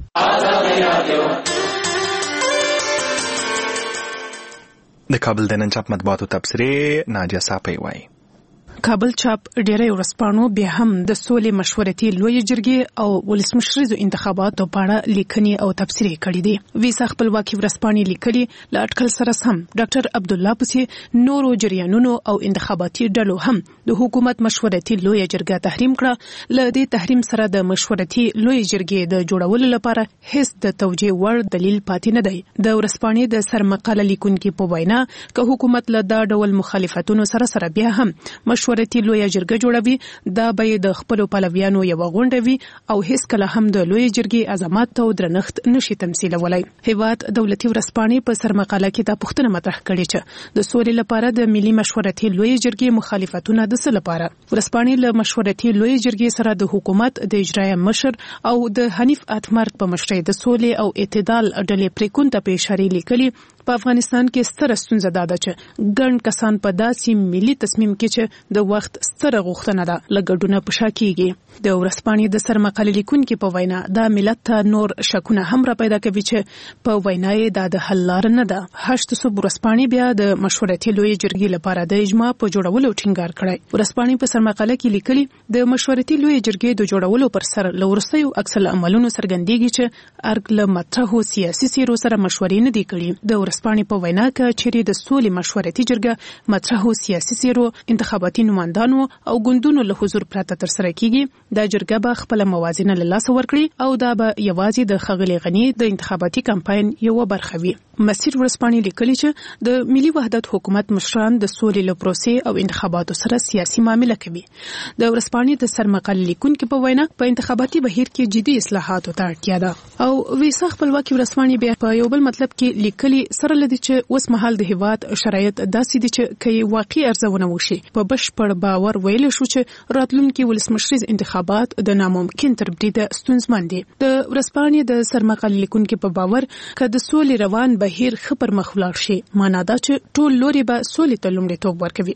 د کابل د نن چاپ مطبوعاتو تبصرې ناجیه صافی وایي کابل چاپ ډیری ورځپاڼو بیا هم د سولې مشورتي لوی جرګې او ولسمشریزو انتخاباتو په اړه لیکنې او تبصرې کړې دي. ویسا خپلواکي ورځپاڼې لیکلي له اټکل سره سم ډاکټر عبدالله پسې نورو جریانونو او انتخاباتي ډلو هم د حکومت مشورتي لوی جرګه تحریم کړه. له دې تحریم سره د مشورتي لوی جرګې د جوړولو لپاره هیڅ د توجیه وړ دلیل پاتې نه دی. د ورځپاڼې د سرمقاله لیکونکي په وینا که حکومت له دا ډول مخالفتونو سره سره بیا هم مشورتي لوی جرګه جوړوي، دا به د خپل پلویانو یو غونډه وي او هیڅ کله هم د لوی جرګې عظمت او درنښت نشي تمثیلولای. هیواد دولتي ورځپاڼې په سرمقاله کې دا پوښتنه مطرح کړې چې د سولې لپاره د ملي مشورتي لوی جرګې مخالفتونه د څه لپاره. ورځپاڼې له مشورتي لوی جرګې سره د حکومت د اجرایه مشر او د حنیف اتمرګ په مشرۍ د سولې او اعتدال ډلې پریکون ته په اشاره لیکلي په افغانستان کې ستره ستونزه ده چې ګڼ کسان په داسې ملي تصمیم کې چې د وخت ستره غوښتنه ده لګډونه په شا کېږي. د ورځپاڼې د سرمقاله لیکونکي په وینا دا ملت ته نور شکونه هم را پیدا کوي چې په وینا یې دا د حل لار نه ده. هشت صبح ورځپاڼې بیا د مشورتي لوی جرګې لپاره د اجماع په جوړولو ټینګار کړی. ورځپاڼې په سرمقاله کې لیکلي د مشورتي لوی جرګې د جوړولو پر سر لورسیو اکثر عملونو څرګندېږي چې ارګ له مطرحو سیاسي سیرو سره مشورې نه دي کړي. د ورځپاڼې په وینا کې چیرې د سولې مشورتي جرګه مطرحو سیاسي سیرو انتخاباتي نمائندانو او ګوندونو له حضور پرته تر سره کیږي، دا جرګه به خپل موازنه له لاسه ورکړي او دا به یوازې د ښاغلي غني د انتخاباتي کمپاین یو برخه وي. مسیر ورځپاڼې لیکلي چې د ملي وحدت حکومت مشران د سولې له پروسې او انتخاباتو سره سیاسي معامله کوي. د ورځپاڼې د سرمقاله لیکونکي په وینا په انتخاباتي بهیر کې جدي اصلاحاتو ته اړتیا ده او ویسا خپلواکي ورځپاڼې بیا په یو بل مطلب کې لیکلي سره لدی چې اوس مهال د هیواد شرایط داسې دي چې کې واقعي ارزونه وشي په بشپړ باور ویل شو چې راتلونکي ولسمشریز انتخابات د ناممکن تر بریده ستونزمن دي. د ورځپاڼې د سرمقاله لیکونکي په باور که د سولې روان بهیر ښه پر مخ ولاړ شي، معنا دا چې ټول لوري به سولې ته لومړیتوب ورکوي.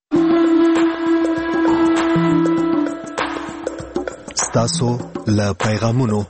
ستاسو له پیغامونو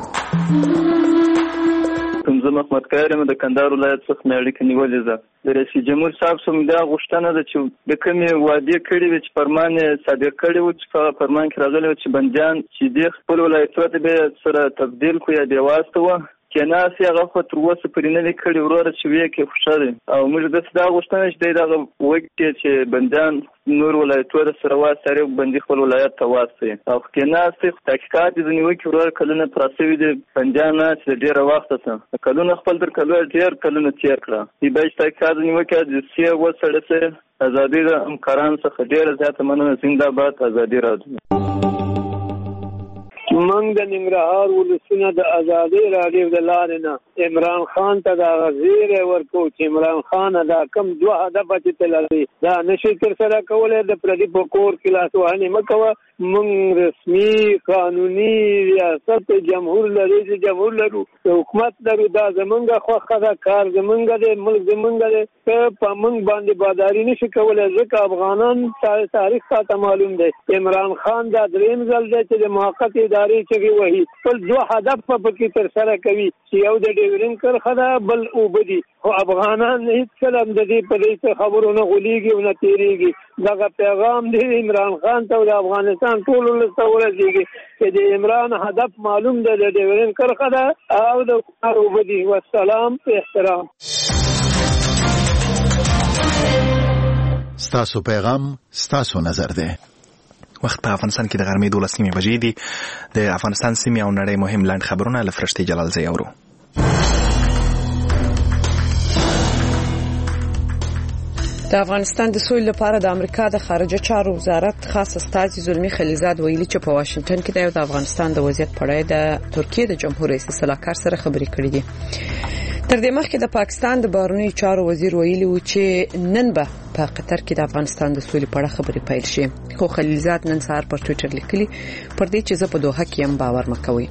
زه محمد کایر یم د کندهار ولایت څخه مې اړیکه نیولې ده. د رئیس جمهور صاحب څخه دا غوښتنه ده چې د کومې وعدې کړې وې چې فرمان یې صادق کړی و چې په فرمان کې راغلی و چې بندیان چې د خپل ولایتونو ته به سره تبدیل کړو یا بې واسطه وه کېناستې هغه خو تر اوسه پورې نه دی کړی وروره چې ویې کې خوښه دی او موږ داسې دا غوښتنه چې دی دغه وکړي چې بندیان نور ولایتونو سره واستوي بندي خپل ولایت ته واستوي او کېناستې تحقیقات یې د نیوکې وروره کلونه پراته شوي دي بندیان چې ډېره وخته څه کلونه خپل تر کلونه ډېر کلونه تېر کړه دی باید تحقیقات د نیوکې د سیه وڅېړه سي ازادي د همکارانو څخه ډېره زیاته مننه. زنده باد ازادي راډیو. موږ د ننګرهار ولسونه د ازادي راډیو د لارې نه عمران خان ته دا غزیر ورکو چې عمران خان دا کم دوه هدف چې تللی دا نشي تر سره کولای د پردي په کور کې لاس وهنې مکوه. موږ رسمي قانوني ریاست جمهور لري چې جمهور لرو د حکومت لرو دا زمونږ خوښه ده کار زمونږ دی ملک زمونږ دی په موږ باندې باداري نشي کولای ځکه افغانان تاریخ ته معلوم دی. عمران خان دا دریم ځل دی چې د موقت ادارې چغې وهي خپل دوه هدف په کې تر سره کوي چې یو د ډیورنډ کرښه ده بل اوبه دي خو افغانان هیڅکله د دې په دې خبرو نه غولېږي او نه تېرېږي. دغه پیغام دی عمران خان ته د افغانستان ټول ولس ته ورسېږي چې د عمران هدف معلوم دی د ډیورنډ کرښه ده او د اوبه دي. والسلام په احترام. ستاسو پیغام ستاسو نظر دی. وخت په افغانستان کې د غرمې دولس نیمې بجې دي. د افغانستان سیمې او نړۍ مهم لنډ خبرونه له فرشتې جلالزی اورو. د افغانستان د سولې لپاره د امریکا د خارجه چارو وزارت خاص استازي زلمی خلیزاد ویلي چې په واشنگټن کې د افغانستان د وضعیت په اړه د ترکیه د جمهور رئیس صلاحکار سره خبرې کړې دي. تر دې مخکې د پاکستان د بهرنیو چارو وزیر ویلي و چې نن به په قطر کې د افغانستان د سولې په اړه خبرې پیل شي. خو خلیزاد نن سهار پر ټوئیټر لیکلي پر دې چې زه په دوحه کې هم باور مکوي.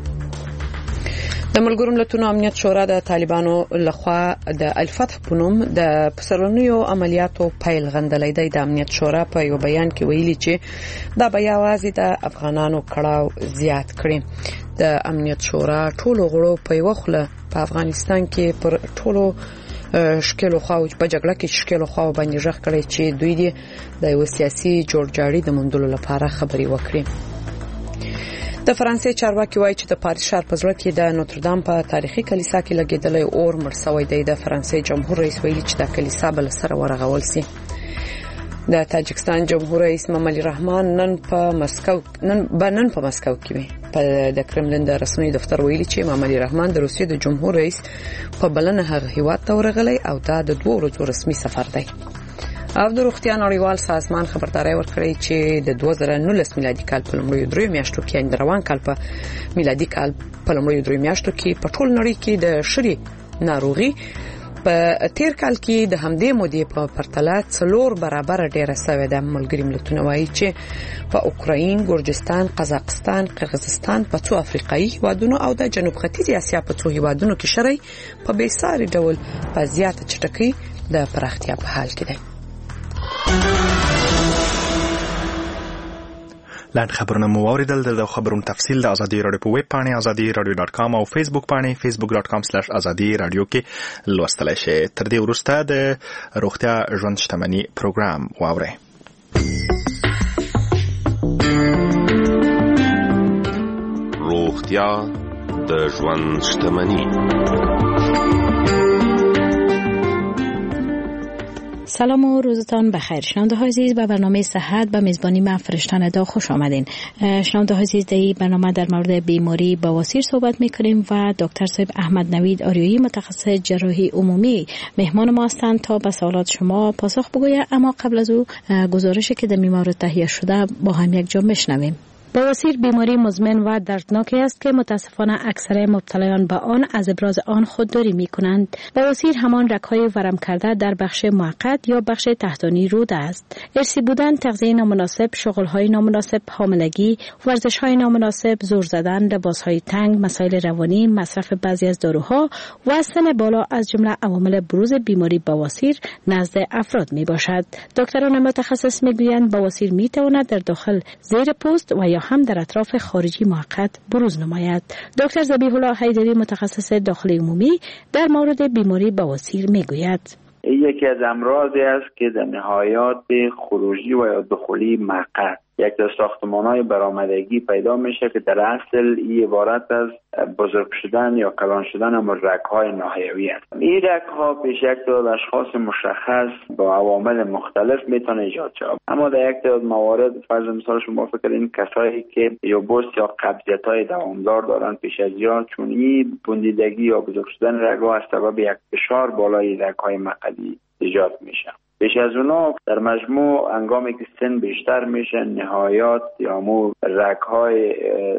د ملګرو ملتونو امنیت شورا د طالبانو لخوا د الفتح په نوم د پسرلنیو عملیاتو پیل غندلې دی. د امنیت شورا په یو بیان کې ویلي چې دا بیا واځي د افغانانو کړهو زیات کړي. د امنیت شورا ټولو غړو په یو خله په افغانستان کې پر ټولو شکل خو په جګړه کې شکل خو باندې ځخ کړي چې دوی د یو سیاسي جوړجاړي د موندلو لپاره خبري وکړي. د فرانسې چارواکي وایي چې د پاریس ښار په ځړ کې د نوتردام په تاریخي کلیسا کې لګیدلې اور مړ شوی دی. د فرانسې جمهور رئیس ویلي چې د کلیسا بل سره ورغول سي. د تاجکستان جمهور رئیس مملی رحمان نن په مسکو نن بنن په مسکو کې په د کرملین د رسمي دفتر ویلي چې مملی رحمان د روسیې د جمهور رئیس په بلنه هغه هیواد ته ورغلی او دا د دوه ورځو رسمي سفر دی. او د روغتیا نړیوال سازمان خبرداري ورکړی چې د دوه زره نولس میلادي کال په لومړیو درې میاشتو کې د روان کال په میلادي کال په لومړیو درې میاشتو کې په ټول نړۍ کې د شری ناروغي په تیر کال کې د همدې مودې په پرتله څلور برابر ډیره شوې ده. ملګری ملتونه وایي چې په اوکراین، ګورجستان، قزاقستان، قرغیزستان، په څو افریقایي هیوادونو او د جنوب ختیځ اسیا په څو هیوادونو کې شری په بیساري ډول په زیاته چټکۍ د پراختیا په حال کې ده. لاند خبرونه مو اوریدل. د خبرونو تفصیل د ازادي رادیو په ویب پاڼه ازادي رادیو ډاټ کام او فیسبوک پاڼه فیسبوک ډاټ کام سلیش ازادي رادیو کې لوستلای شئ. تر دې وروسته د روغتیا ژوند شتمنۍ پروګرام واورئ. روغتیا د ژوند شتمنۍ. سلام و روزتان بخیر. شنونده های عزیز به برنامه صحت به میزبانی من فرشتن ادا خوش آمدین. شنونده های عزیز در این برنامه در مورد بیماری بواسیر صحبت میکنیم و دکتر صاحب احمد نوید آریایی متخصص جراحی عمومی مهمان ما هستند تا به سوالات شما پاسخ بگوید. اما قبل از او گزارشی که در میمار تهیه شده با هم یک جا میشنویم. بواسیر بیماری مزمن و دردناکی است که متاسفانه اکثر مبتلایان به آن از ابراز آن خودداری می کنند. بواسیر همان رگ‌های ورم کرده در بخش موقت یا بخش تحتانی روده است. ارثی بودن، تغذیه نامناسب، شغل‌های نامناسب، حاملگی، ورزش‌های نامناسب، زور زدن، لباس‌های تنگ، مسائل روانی، مصرف بعضی از داروها و سن بالا از جمله عوامل بروز بیماری بواسیر نزد افراد می باشد. دکتران متخصص می‌گویند بواسیر می‌تواند در داخل زیر پوست و یا هم در اطراف خارجی موقت بروز نماید. دکتر ذبیح الله حیدری متخصص داخلی عمومی در مورد بیماری بواسیر میگوید. یکی از امراضی است که در نهایات خروجی و یا دخولی موقت یک از ساختمان‌های برآمدگی پیدا میشه که در اصل این عبارت از بزرگ شدن یا کلان شدن اما رگ‌های ناحیوی است. این رگ‌ها پیش یک تعداد اشخاص مشخص با عوامل مختلف میتونه ایجاد شود. اما در یک تعداد موارد فرض مثال شما فکر کنید کسایی که یوبوس یا قبضیت‌های دوامدار دارن پیش از یا چون این بندیدگی یا بزرگ شدن رگ‌ها از سبب یک فشار بالای رگ‌های مقعدی ایجاد میشه. بیش از اونا در مجموع هنگامی که سن بیشتر میشه نهایات یا مو رگ‌های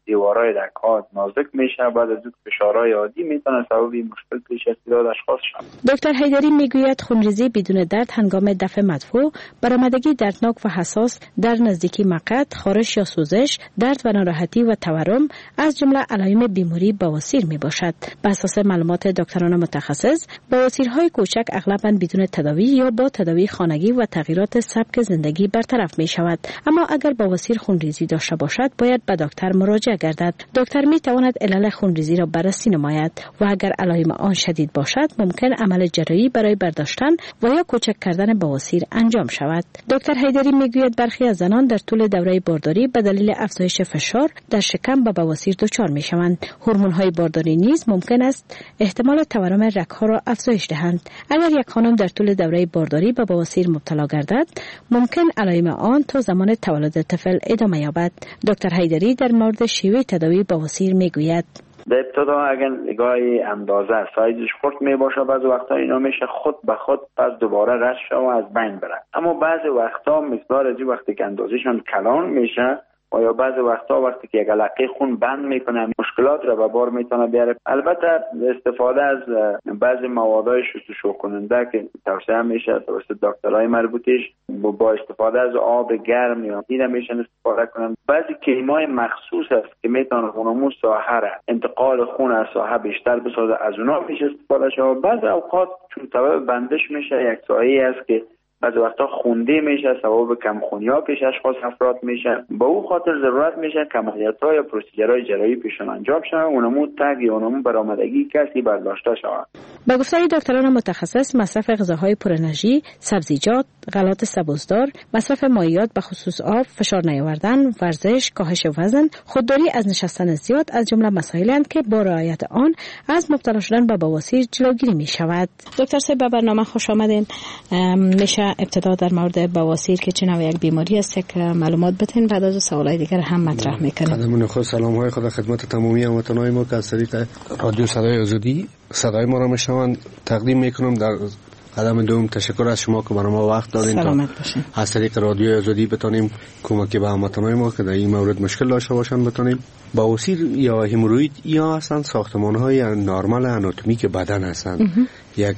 دیوارای رگ‌ها نازک میشه، بعد از اون فشارهای عادی میتونه سبب مشکل پیش تعداد اشخاص شود. دکتر حیدری میگوید خونریزی بدون درد هنگام دفع مدفوع، برآمدگی دردناک و حساس در نزدیکی مقعد، خارش یا سوزش، درد و ناراحتی و تورم از جمله علائم بیماری بواسیر می باشد. بر اساس معلومات دکتران متخصص، بواسیرهای کوچک اغلباً بدون تداوی یا با تداوی خانگی و تغییرات سبک زندگی برطرف می شود. اما اگر بواسیر خونریزی داشته باشد، باید به دکتر مراجعه گردد. دکتر می تواند علل خونریزی را بررسی نماید و اگر علائم آن شدید باشد، ممکن عمل جراحی برای برداشتن و یا کوچک کردن بواسیر انجام شود. دکتر حیدری میگوید برخی از زنان در طول دوره بارداری به دلیل افزایش فشار در شکم به بواسیر دچار میشوند. هورمون‌های بارداری نیز ممکن است احتمال تورم رگ‌ها را افزایش دهند. اگر یک خانم در طول دوره بارداری به بواسیر مبتلا گردد، ممکن علائم آن تا زمان تولد طفل ادامه یابد. دکتر حیدری در مورد شیوه تداوی بواسیر میگوید: در ابتدا اگر نگاه اندازه سایزش خرد می باشه، بعض وقتا اینا میشه خود به خود پس دوباره رشد شد و از بین بره. اما بعض وقتا مقدار از وقتی که اندازهشون کلان میشه و یا بعض وقتا وقتی که یک علاقه خون بند میکنه مشکلات را به بار میتونه بیاره. البته استفاده از بعضی موادهای شستشو کننده که توصیه میشه توسط دکترای مربوطش با استفاده از آب گرم یا این میشن استفاده کنن. بعضی کریمای مخصوص است که میتونه خونمون ساحه را انتقال خون از ساحه بیشتر بسازه، از اونها میشه استفاده شد. بعضی اوقات چون سبب بندش میشه یک سایه‌ای است که بعضی وقتا خونده میشه، سبب کمخونی‌ها پیش اشخاص افراد میشه. با او خاطر ضرورت میشه که عملیات‌ها یا پروسیجرهای جراحی پیشون انجام شود، اونمون تگ یا اونمون برآمدگی کسی برداشته شود. با گفته دکتران متخصص، مصرف غذاهای پر انرژی، سبزیجات، غلات سبوسدار، مصرف مایعات به خصوص آب، فشار نیاوردن، ورزش، کاهش وزن، خودداری از نشستن زیاد از جمله مسائلند که با رعایت آن از مبتلا شدن به بواسیر جلوگیری می شود. دکتر صاحب به برنامه خوش آمدین. میشه ابتدا در مورد بواسیر که چه نوع یک بیماری است که معلومات بتین، بعد از سوالای دیگر هم مطرح میکنیم. قدمون خود سلام های خدا خدمت تمامی هموطنان ما که از طریق رادیو صدای آزادی صدای ما را میشنوند تقدیم میکنم. در قدم دوم تشکر از شما که برای ما وقت دادین تا از طریق رادیو آزادی بتونیم کمکی به هموطنان ما که در این مورد مشکل داشته باشن بتونیم. بواسیر یا هموروید یا اصلا ساختمان‌های نرمال آناتومیک بدن هستند. یک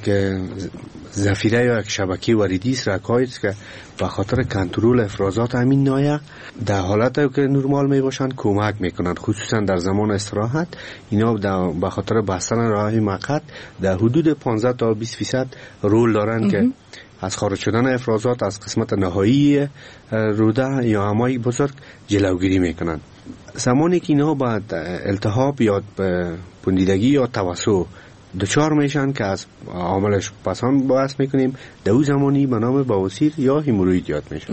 ذخیره یا یک شبکه وریدی است رگ‌هایی است که به خاطر کنترل افرازات همین نایه در حالتی که نرمال می باشند کمک میکنند، خصوصا در زمان استراحت. اینا به خاطر بستن راه مقعد در حدود پانزده تا بیست درصد رول دارند که از خارج شدن افرازات از قسمت نهایی روده یا همای بزرگ جلوگیری میکنند. زمانی که اینا بعد التهاب یا پوندیدگی یا توسع دچار میشن که از عاملش پسان باعث میکنیم در اون زمانی به نام بواسیر یا هموروید یاد میشه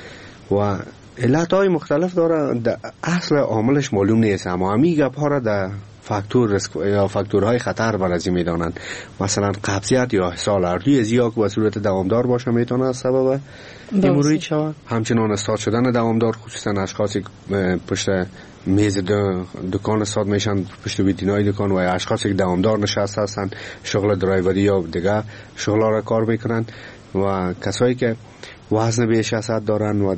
و علتهای مختلف داره. اصل عاملش معلوم نیست، اما همین گپ ها را در فاکتور یا فاکتورهای خطر بررسی میدانند. مثلا قبضیت یا اسهال هر دوی از یا که به صورت دوامدار باشه میتونه از سبب هموروید شود. همچنان استاد شدن دوامدار خصوصا اشخاصی پشت میز دکان استاد میشن، پشت ویترینای دکان و اشخاصی که دوامدار نشسته هستن، شغل درایوری یا دیگه شغلا را کار میکنن و کسایی که وزن بیش از حد دارن و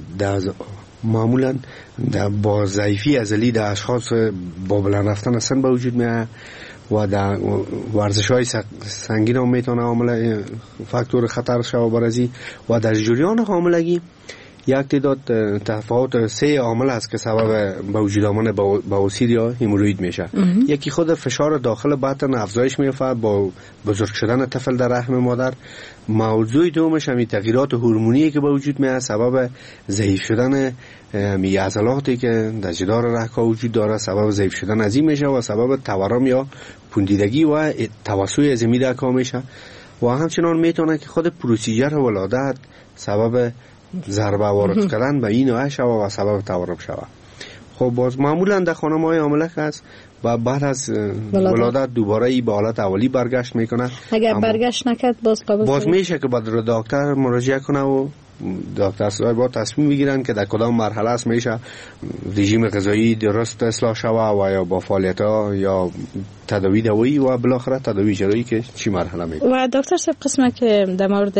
معمولا با ضعیفی عضلی در اشخاص با بلند رفتن هستن به وجود میاد و در ورزش های سنگین هم میتونه عامل فاکتور خطر شود برازی و در جریان حاملگی یک تعداد تفاوت سه عامل است که سبب به وجود آمدن بواسیر یا هموروید میشه. یکی خود فشار داخل بطن افزایش میفته با بزرگ شدن طفل در رحم مادر. موضوع دومش همین تغییرات هورمونی که به وجود میاد سبب ضعیف شدن می عضلاتی که در جدار رگ‌ها وجود داره سبب ضعیف شدن از این میشه و سبب تورم یا پوندیدگی و توسع عظمی رگ‌ها میشه و همچنان میتونه که خود پروسیجر ولادت سبب ضربه وارد کردن به این نوع شود و سبب تورم شود. خب باز معمولا در خانم‌های حامله است و بعد از ولادت دوباره ای به حالت اولی برگشت میکنه. اگر برگشت نکرد باز قبول باز میشه که بعد دکتر مراجعه کنه و دکتر صاحب با تصمیم میگیرن که در کدام مرحله است میشه رژیم غذایی درست اصلاح شوه و یا با فعالیت‌ها یا تداوی دوایی و بالاخره تداوی جراحی که چی مرحله میگه. و دکتر صاحب قسمه که در مورد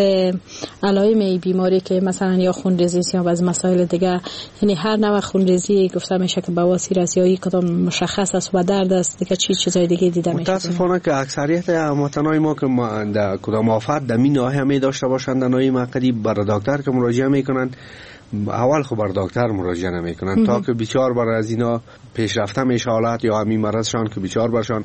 علائم بیماری که مثلا یا خونریزی یا بعض مسائل دیگه، یعنی هر نوع خونریزی گفته میشه که بواسیر است یا یک کدام مشخص است و درد است دیگه چی چیزای دیگه دیده میشه؟ متاسفانه که اکثریت هموطنان ما که ما در کدام آفت در این ناحیه می داشته باشند در ناحیه مقعدی بر دکتر که مراجعه میکنن، اول خب بر دکتر مراجعه نمیکنن تا که بیچار بر از اینا پیشرفته میشه حالت یا همین مرضشان که بیچار برشان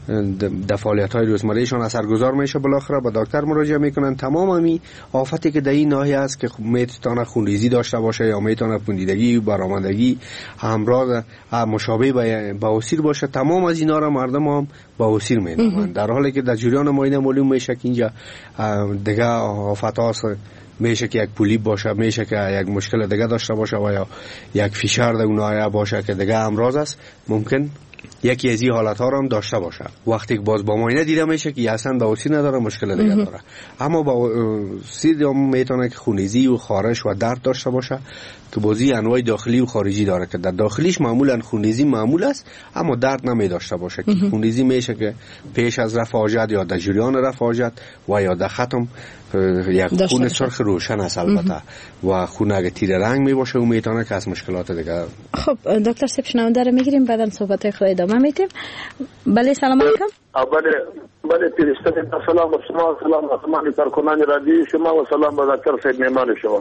در فعالیت‌های روزمرهشان اثرگذار میشه، بالاخره با دکتر مراجعه میکنن. تمام همین آفتی که در این ناحیه است که میتونه خونریزی داشته باشه یا میتونه پوندیدگی، برآمدگی، همراه مشابه به بواسیر باشه، تمام از اینا را مردم هم بواسیر مینامند، در حالی که در جریان معاینه معلوم میشه که اینجا دیگه آفت هاست، میشه که یک پولیپ باشه، میشه که یک مشکل دیگه داشته باشه و یا یک فشار در اون ناحیه باشه که دیگه امراض است، ممکن یکی از این حالت ها رو هم داشته باشه. وقتی که باز با معاینه دیده میشه که اصلا بواسیر نداره، مشکل دیگه داره. اما بواسیر هم میتونه که خونریزی و خارش و درد داشته باشه که بازی انواع داخلی و خارجی داره که در داخلیش معمولا خونریزی معمول است اما درد نمی داشته باشه که خونریزی میشه که پیش از رفع حاجت یا در جریان رفع حاجت و یا در ختم یک خون سرخ روشن است البته و خون اگه تیر رنگ می باشه و میتونه که از مشکلات دیگه. خب دکتر صاحب شنونده رو میگیریم بعدم صحبت خود ادامه میدیم. بله سلام علیکم. بله بله پیرستان سلام و شما، سلام و کارکنان رادیو شما و سلام به دکتر صاحب مهمان شما.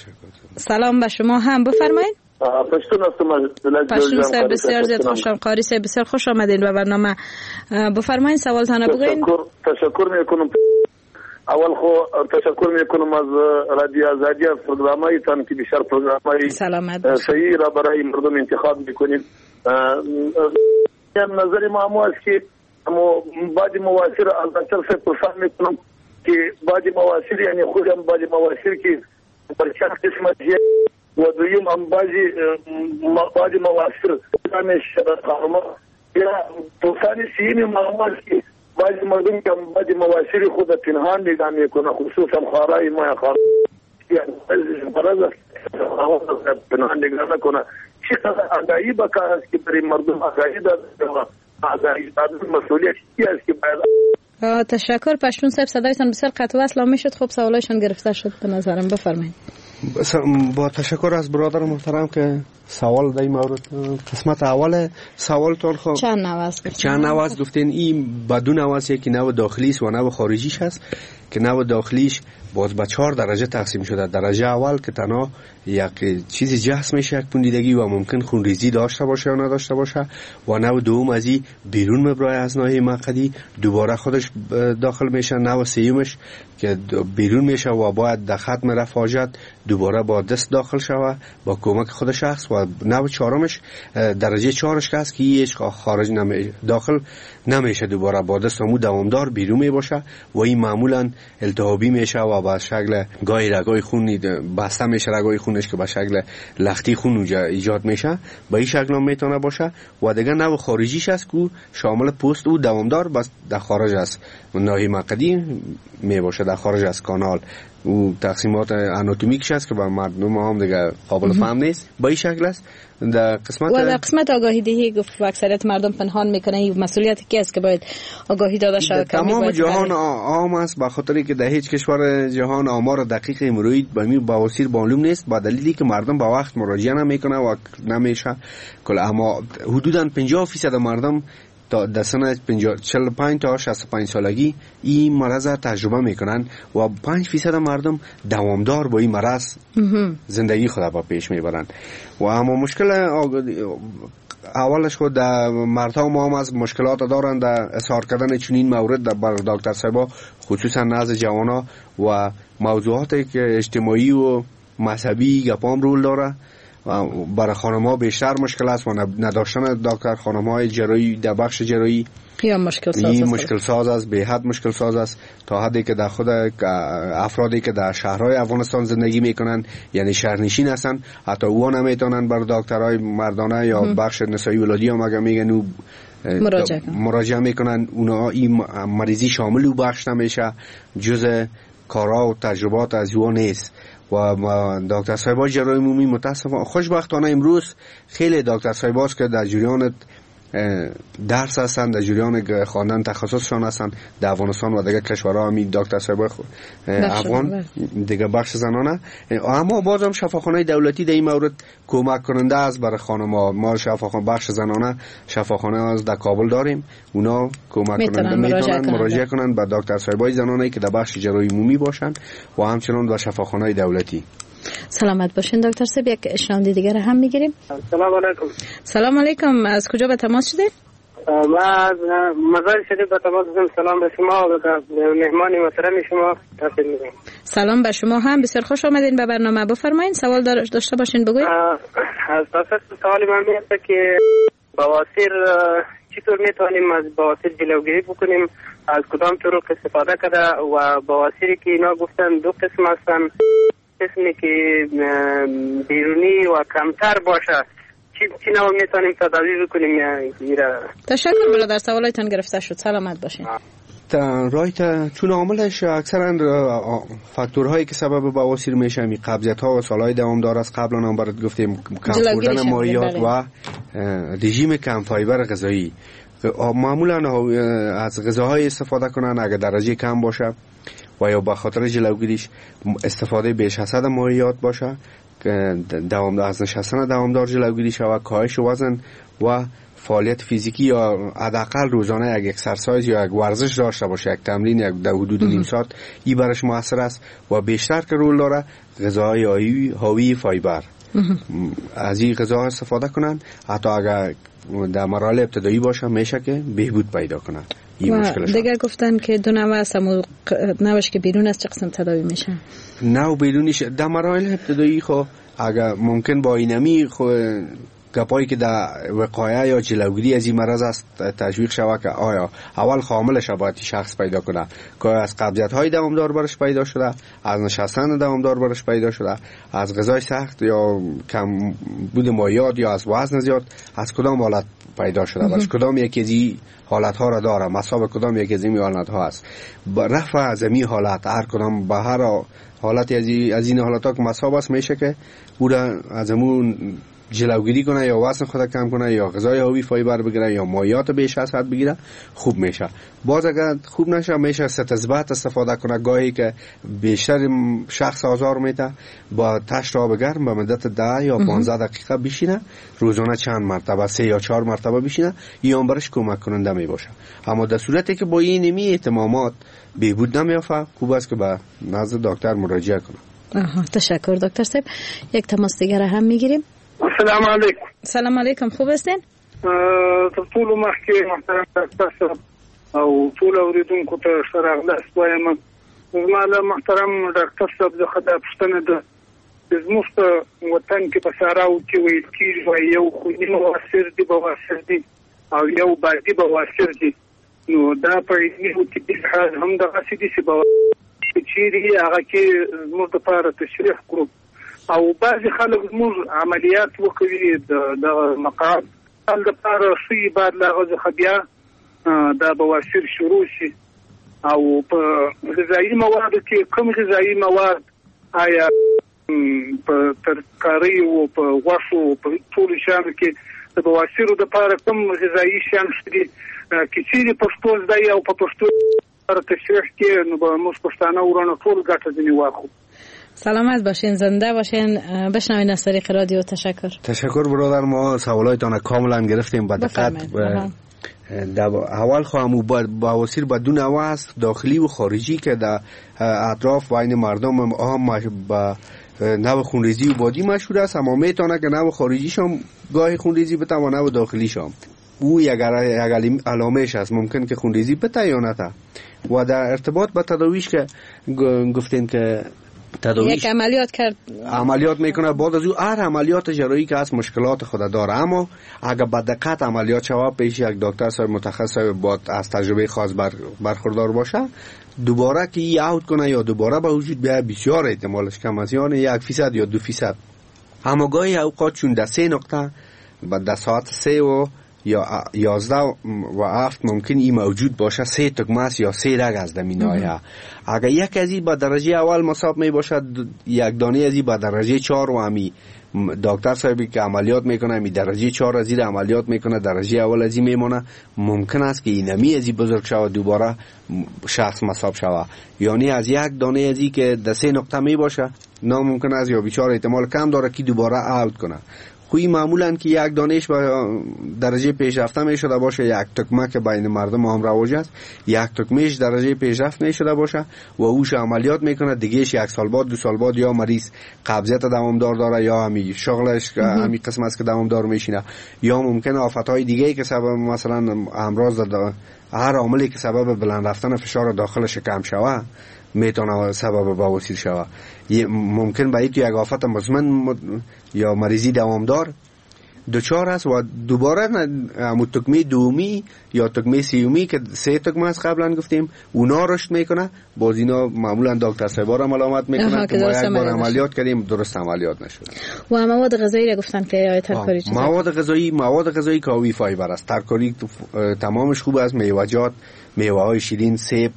سلام به شما هم، بفرمایید. پشتون هستم. پشتون صاحب بسیار زیاد خوشم. قاری صاحب بسیار خوش آمدین به برنامه. بفرمایید سوالتان رو بگوین. تشکر تشکر میکنم. اول خو تشکر میکنم از رادیو آزادی از برنامه‌تان که بسیار برنامه صحیح را برای مردم انتخاب میکنید. نظر ما مو است که مو بعض مواسیر از دکتر سے پرسان میکنم که بعض مواسیر یعنی خودم بعض مواسیر که پر چند قسمت و دویم هم بعض بعض مواسیر همش خارما یا پرسان سینی معمول که بعض مردم که بعض مواسیر خود پنهان نگاه میکنه، خصوصا خارای ما خار یعنی مرض پنهان نگاه نکنه. چقدر آگاهی بکار است که برای مردم آگاهی داده آگاهی دادن مسئولیت است که باید. تشکر پشتون صاحب، صدایتان بسیار قطع و وصل میشد. خب سوالایشان گرفته شد به نظرم، بفرمایید. با تشکر از برادر محترم که سوال در این مورد قسمت اول سوالتون خب چند نوع است چند نوع است گفتین. این بدون نوع است که نوع داخلی است و نوع خارجیش است که نوع داخلیش باز به چهار درجه تقسیم شده. درجه اول که تنها یک چیزی جهس میشه، یک پوندیدگی و ممکن خونریزی داشته باشه یا نداشته باشه، و نوع دوم از این بیرون مبرای از ناحیه مقعدی دوباره خودش داخل میشه. نوع سیومش که بیرون میشه و باید در ختم رفع حاجت دوباره با دست داخل شوه با کمک خود شخص. و نوع چهارمش درجه چهارش که هست که هیچ خارج نمی داخل نمیشه، دوباره با دست مو دوامدار بیرون می باشه و این معمولا التهابی میشه و با شکل گاهی رگای خون بسته میشه، رگای خونش که به شکل لختی خون ایجاد میشه، به این شکل هم میتونه باشه. و دیگه نوع خارجیش است که شامل پوست و دوامدار بس در خارج است ناحیه مقعدی می باشه، در خارج از کانال و تقسیمات آناتومیکش است که با مردم هم دیگه قابل فهم نیست. با این شکل است. در قسمت و در قسمت آگاهی دهی گفت اکثریت مردم پنهان میکنه، این مسئولیتی کی است که باید آگاهی داده شود؟ تمام جهان عام است، به خاطری که در هیچ کشور جهان آمار دقیق مروید به می بواسیر معلوم نیست، با دلیلی که مردم با وقت مراجعه نمیکنه و نمیشه کل. اما حدوداً پنجاه درصد مردم تا در سن چهل و پنج تا شصت و پنج سالگی این مرض را تجربه میکنن و پنج درصد مردم دوامدار با این مرض زندگی خود با پیش میبرن. و اما مشکل اولش خود در مردها ما هم از مشکلات دارن در اظهار کردن چنین مورد در بر دکتر صاحب، خصوصا نزد جوانا و موضوعاتی که اجتماعی و مذهبی گپام رول داره. برای خانم‌ها بیشتر مشکل است و نداشتن دکتر خانم‌های جراحی در بخش جراحی یا مشکل ساز این مشکل ساز است، به حد مشکل ساز است، تا حدی که در خود افرادی که در شهرهای افغانستان زندگی میکنن یعنی شهرنشین هستن حتی اوها نمیتونن بر دکترهای مردانه یا بخش نسایی ولادی هم اگر میگن او مراجعه, مراجعه میکنن، اونا این مریضی شامل او بخش نمیشه، جز کارا و تجربات از او نیست. و دکتر صاحبای جراحی عمومی متاسفانه خوشبختانه امروز خیلی دکتر صاحباست که در جریان درس هستند، در جریان خواندن تخصصشان هستند در افغانستان و دیگر کشورها. همین دکتر صاحبای افغان دیگه بخش زنانه، اما بازم شفاخانه دولتی در این مورد کمک کننده است برای خانم‌ها. ما شفاخانه بخش زنانه شفاخانه از در کابل داریم، اونا کمک کننده میتونن مراجعه کنند به دکتر صاحبای زنانه که در بخش جراحی عمومی باشند و همچنان در شفاخانه دولتی. سلامت باشین دکتر صاحب. یک شنونده دیگر هم میگیریم. سلام علیکم. سلام علیکم. از کجا به تماس شده؟ ما از مزار شریف به تماس شدم. سلام به شما و مهمان محترم شما. سلام به شما هم، بسیار خوش آمدین به برنامه. بفرمایید سوال داشته باشین بگوید. از اساس سوال من میاد که بواسیر چطور میتونیم از بواسیر جلوگیری بکنیم، از کدام طرق استفاده کرده و بواسیری که اینا گفتن دو قسم هستن، قسمی که بیرونی و کمتر باشه چی چی نوع میتونیم تداوی بکنیم؟ تشکر برادر، سوالایتان گرفته شد. سلامت باشین. رایت چون عاملش اکثرا فاکتورهایی که سبب بواسیر میشه می قبضیت ها و سالهای دوامدار است. قبلا هم برات گفتیم کم خوردن مایعات و رژیم کم فایبر غذایی. معمولا از غذاهای استفاده کنن اگر درجه کم باشه و یا به خاطر جلوگیریش استفاده بیش از حد مایعات باشه، دوام از نشستن دوامدار جلوگیری شود، کاهش وزن و فعالیت فیزیکی یا حداقل روزانه یک اکسرسایز یا یک ورزش داشته باشه، یک تمرین یک در حدود نیم ساعت، این برش موثر است. و بیشتر که رول داره غذاهای حاوی فایبر، از این غذا استفاده کنن. حتی اگر در مراحل ابتدایی باشه میشه که بهبود پیدا کنن. و دیگر گفتن که دو نوع است، نوعش که بیرون از چه قسم تداوی میشه؟ نوع بیرونیش در مراحل ابتدایی خب اگر ممکن با اینمی خب گپایی که در وقایع یا جلوگیری از این مرض است تشویق شود که آیا اول خاملش باید شخص پیدا کنه که از قبضیت های دوامدار برش پیدا شده، از نشستن دوامدار برش پیدا شده، از غذای سخت یا کم بود مایعات یا از وزن زیاد، از کدام حالت پیدا شده، برش کدام یکی از این حالت ها را داره، مصاب کدام یکی از این حالت ها است. رفع از این حالت هر کدام به هر حالت از این حالت ها که مصاب است میشه که او را از همون جلوگیری کنه یا وزن خود کم کنه یا غذای حاوی فایبر بگیره یا مایعات بیش از حد بگیره، خوب میشه. باز اگر خوب نشه میشه ستزبط استفاده کنه، گاهی که بیشتر شخص آزار میده با تشت آب گرم به مدت ده یا پانزده دقیقه بشینه، روزانه چند مرتبه سه یا چهار مرتبه بشینه، این برش کمک کننده می باشه. اما در صورتی که با این نمی اهتمامات بهبود نمیافه، خوب است که به نزد دکتر مراجعه کنه. آها، تشکر دکتر صاحب. یک تماس دیگر هم میگیریم. السلام علیکم. سلام علیکم، خوب هستین؟ ټول مخکې محترم ډاکټر او ټول اوریدونکو ته ښه راغلاست وایم. زما له محترم ډاکټر صاحب څخه دا پوښتنه ده، زموږ په وطن کې په ساراو کې ویل کېږي یو خوني بواسیر دي بواسیر دي او یو بادي بواسیر دي، نو دا په علمي او طبي لحاظ هم دغسې دي چې بواسیر چیرې هغه کې زموږ دپاره تشریح کړو. او بعضی خلک زموږ عملیات وکوي د مقعد حل دپاره ښوي بعد له هغه څخه بیا دا بواسیر شروع شي. او په غذایي موادو کې کوم غذایي مواد آیا په ترکاري او په غوښو په ټولو شیانو کې د بواسیرو دپاره کوم غذایي شیان شته دي چې چیرې پښتو زده یې او په پښتو تشریح کې، نو به موږ پښتانه ورانه ټول ګټه ځینې واخلو. سلامت باشین، زنده باشین. بشنوین از طریق رادیو. تشکر. تشکر برادر، ما سوالایتان کاملا گرفتیم با دقت. در اول خواهم بواسیر با دو نوع است، داخلی و خارجی، که در اطراف بین مردم عام با نوع خونریزی و بادی مشهور است، اما میتونه که نوع خارجیش هم گاهی خونریزی بده و نوع داخلیش هم او یک علامهش است، ممکن که خونریزی بده یا نده. و در ارتباط با تداویش که گفتین که یک عملیات کرد عملیات میکنه، بعد از او هر عملیات جراحی که هست مشکلات خود داره، اما اگر با دقت عملیات شود پیش یک دکتر صاحب متخصص با از تجربه خاص بر برخوردار باشه، دوباره که ای اوت کنه یا دوباره به وجود بیاد بسیار احتمالش کم است، یعنی یک فیصد یا دو فیصد. اما گاهی اوقات چون در سه نقطه بعد در ساعت سه و یا یازده و هفت ممکن این موجود باشه، سه تکمه است یا سه رگ از دمی ناحیه. اگر یک از این با درجه اول مصاب می باشد، یک دانه از این با درجه چهار و همی دکتر صاحبی که عملیات میکنه می درجه چهار از این عملیات میکنه، درجه اول از این میمونه، ممکن است که اینمی از این بزرگ شود دوباره شخص مصاب شود. یعنی از یک دانه از این که در سه نقطه می باشه ناممکن است یا بیچاره احتمال کم داره که دوباره اوت کنه. خوی معمولا که یک دانش با درجه پیشرفته می شده باشه، یک تکمه که بین مردم هم رواج است، یک تکمهش درجه پیشرفت می شده باشه و اوش عملیات میکنه، دیگهش یک سال بعد دو سال بعد یا مریض قبضیت دوامدار داره یا همی شغلش همی قسم است که دوامدار میشینه، یا ممکن آفتهای دیگه که سبب مثلا امراض هر عاملی که سبب بلند رفتن فشار داخل شکم شوه میتونه سبب بواسیر شوه. ممکن به یک آفت مزمن یا مریضی دوامدار دوچار است و دوباره همون تکمه دومی یا تکمه سیومی که سه تکمه است قبلا گفتیم اونا رشد میکنه، باز اینا معمولا دکتر صاحبا را ملامت میکنن که ما یک بار عملیات کردیم درست عملیات نشد. و مواد غذایی را گفتن که آیا ترکاری چیزی؟ مواد غذایی مواد غذایی کاوی فایبر است، ترکاری تمامش خوب است، میوه‌جات، میوه‌های شیرین، سیب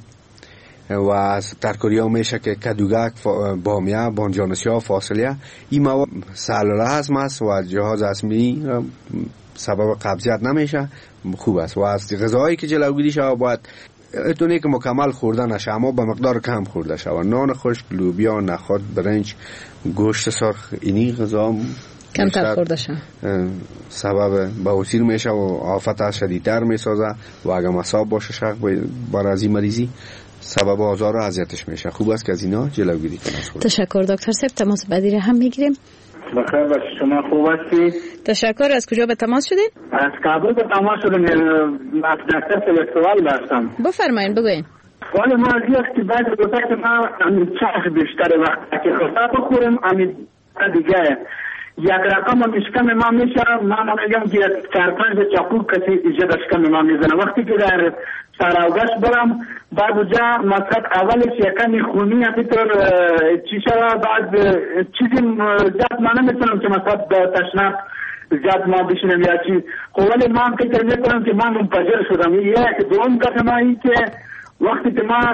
و ترکاری ها میشه که کدوگک، بامیه، بانجانسیا، فاصله، این مواد سلوله هضم است و جهاز هضمی سبب قبضیت نمیشه، خوب است. و از غذاهایی که جلوگیری شود باید اتونه که مکمل خورده نشه اما به مقدار کم خورده شود. نان خشک، لوبیا، نخود، برنج، گوشت سرخ، اینی غذا کمتر خورده شود سبب بواسیر میشه و آفت شدیدتر میسازه و اگر مصاب باشه شخص بر از این مریضی سبب آزار و اذیتش میشه. خوب است که از اینا جلوگیری کنید. تشکر دکتر صاحب. تماس بعدی را هم میگیریم. بخیر باش، شما خوب هستی؟ تشکر. از کجا به تماس شدین؟ از کابل به تماس شدم. از دکتر صاحب سوال داشتم. بفرمایید بگوین. سوال ما از است که بعد گفته که ما همین چاق بیشتر وقت که خطا بخورم همین دیگه یک رقم مشکم ما میشه، ما میگم که چهار پنج چاقو کسی ایجاد اشکم ما میزنه. وقتی که در سراوگش برم بعد اونجا مصرف اولش یکمی خونی همینطور چی شده، بعد چیزی زیاد ما نمیتونم که مصرف تشنک زیاد ما بشینم یا چی. خب ولی ما هم که ترمی کنم که من منفجر شدم. یک دوم کسی ما این که وقتی که ما